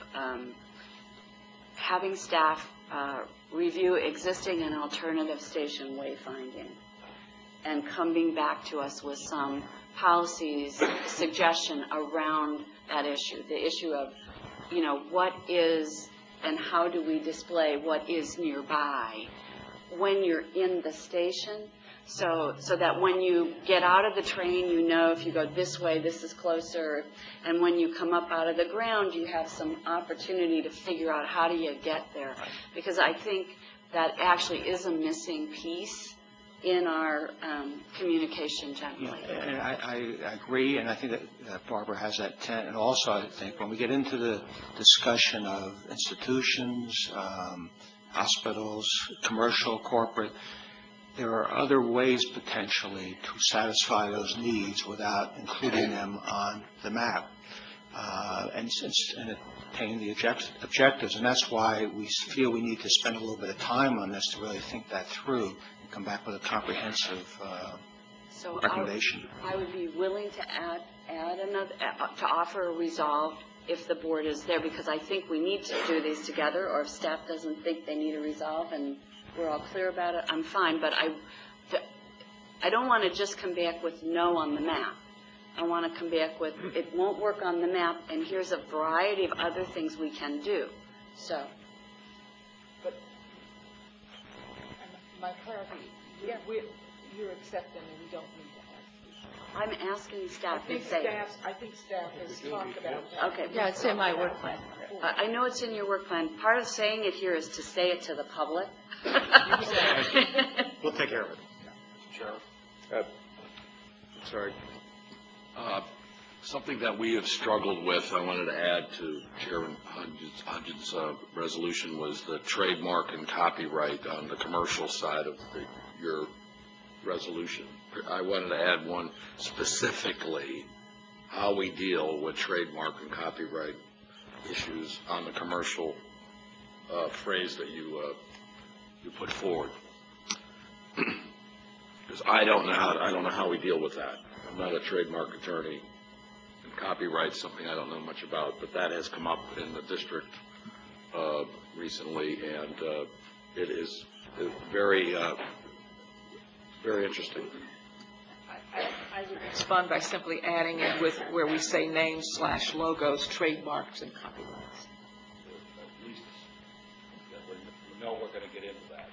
having staff review existing and alternative station wayfinding and coming back to us with some policies suggestion around that issue. The issue of, what is and how do we display what is nearby when you're in the station, so that when you get out of the train, if you go this way, this is closer, and when you come up out of the ground, you have some opportunity to figure out how do you get there. Because I think that actually is a missing piece in our communication generally. And I agree, and I think that Barbara has that intent. And also, I think when we get into the discussion of institutions, hospitals, commercial, corporate, there are other ways potentially to satisfy those needs without including them on the map and attain the objectives. And that's why we feel we need to spend a little bit of time on this to really think that through come back with a comprehensive So recommendation. I would be willing to add another, to offer a resolve if the board is there, because I think we need to do these together, or if staff doesn't think they need a resolve and we're all clear about it, I'm fine, but I don't want to just come back with no on the map. I want to come back with, it won't work on the map, and here's a variety of other things we can do. So, My clarity, you're accepting and we don't need to ask these. I'm asking staff I think to say. I think staff has talked about that. Okay. Yeah, it's in my work plan. I know it's in your work plan. Part of saying it here is to say it to the public. We'll take care of it. Sheriff? Sorry. Something that we have struggled with, I wanted to add to Chairman Hodges' resolution, was the trademark and copyright on the commercial side of your resolution. I wanted to add one specifically, how we deal with trademark and copyright issues on the commercial phrase that you put forward. Because I don't know how we deal with that. I'm not a trademark attorney, and copyright's something I don't know much about, but that has come up in the district recently, and it is very, very interesting. I would respond by simply adding it with where we say names/logos, trademarks, and copyrights. We know we're going to get into that.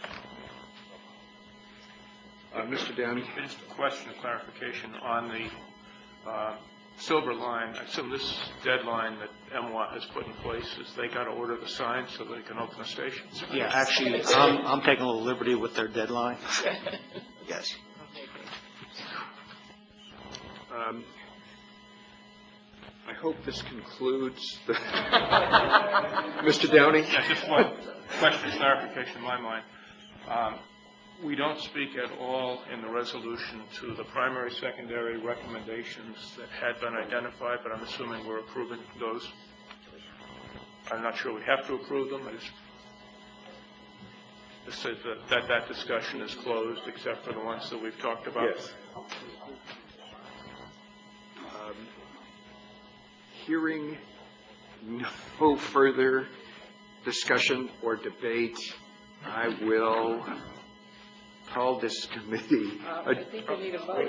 Mr. Downey? Just a question of clarification on the Silver Line. I assume this deadline that MWA has put in place is they got to order the signs so they can open the stations? Yeah, actually, I'm taking a little liberty with their deadline. Yes. I hope this concludes the... Mr. Downey? Yeah, just one question of clarification in my mind. We don't speak at all in the resolution to the primary, secondary recommendations that had been identified, but I'm assuming we're approving those. I'm not sure we have to approve them. I just said that discussion is closed except for the ones that we've talked about. Yes. Hearing no further discussion or debate, I will call this committee. I think we need a vote.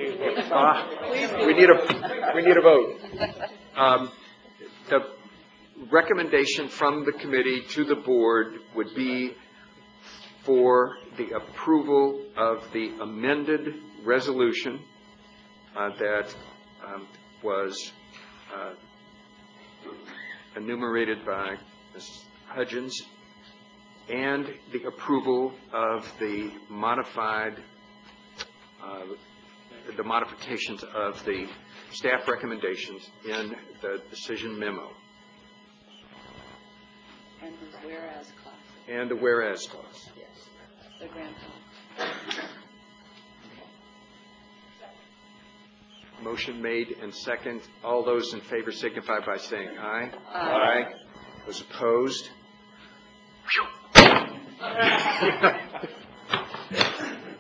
We need a vote. The recommendation from the committee to the board would be for the approval of the amended resolution that was enumerated by Ms. Hudgens, and the approval of the modifications of the staff recommendations in the decision memo. And the whereas clause. And the whereas clause. Yes. The grant. Motion made and second. All those in favor signify by saying aye. Aye. Those opposed?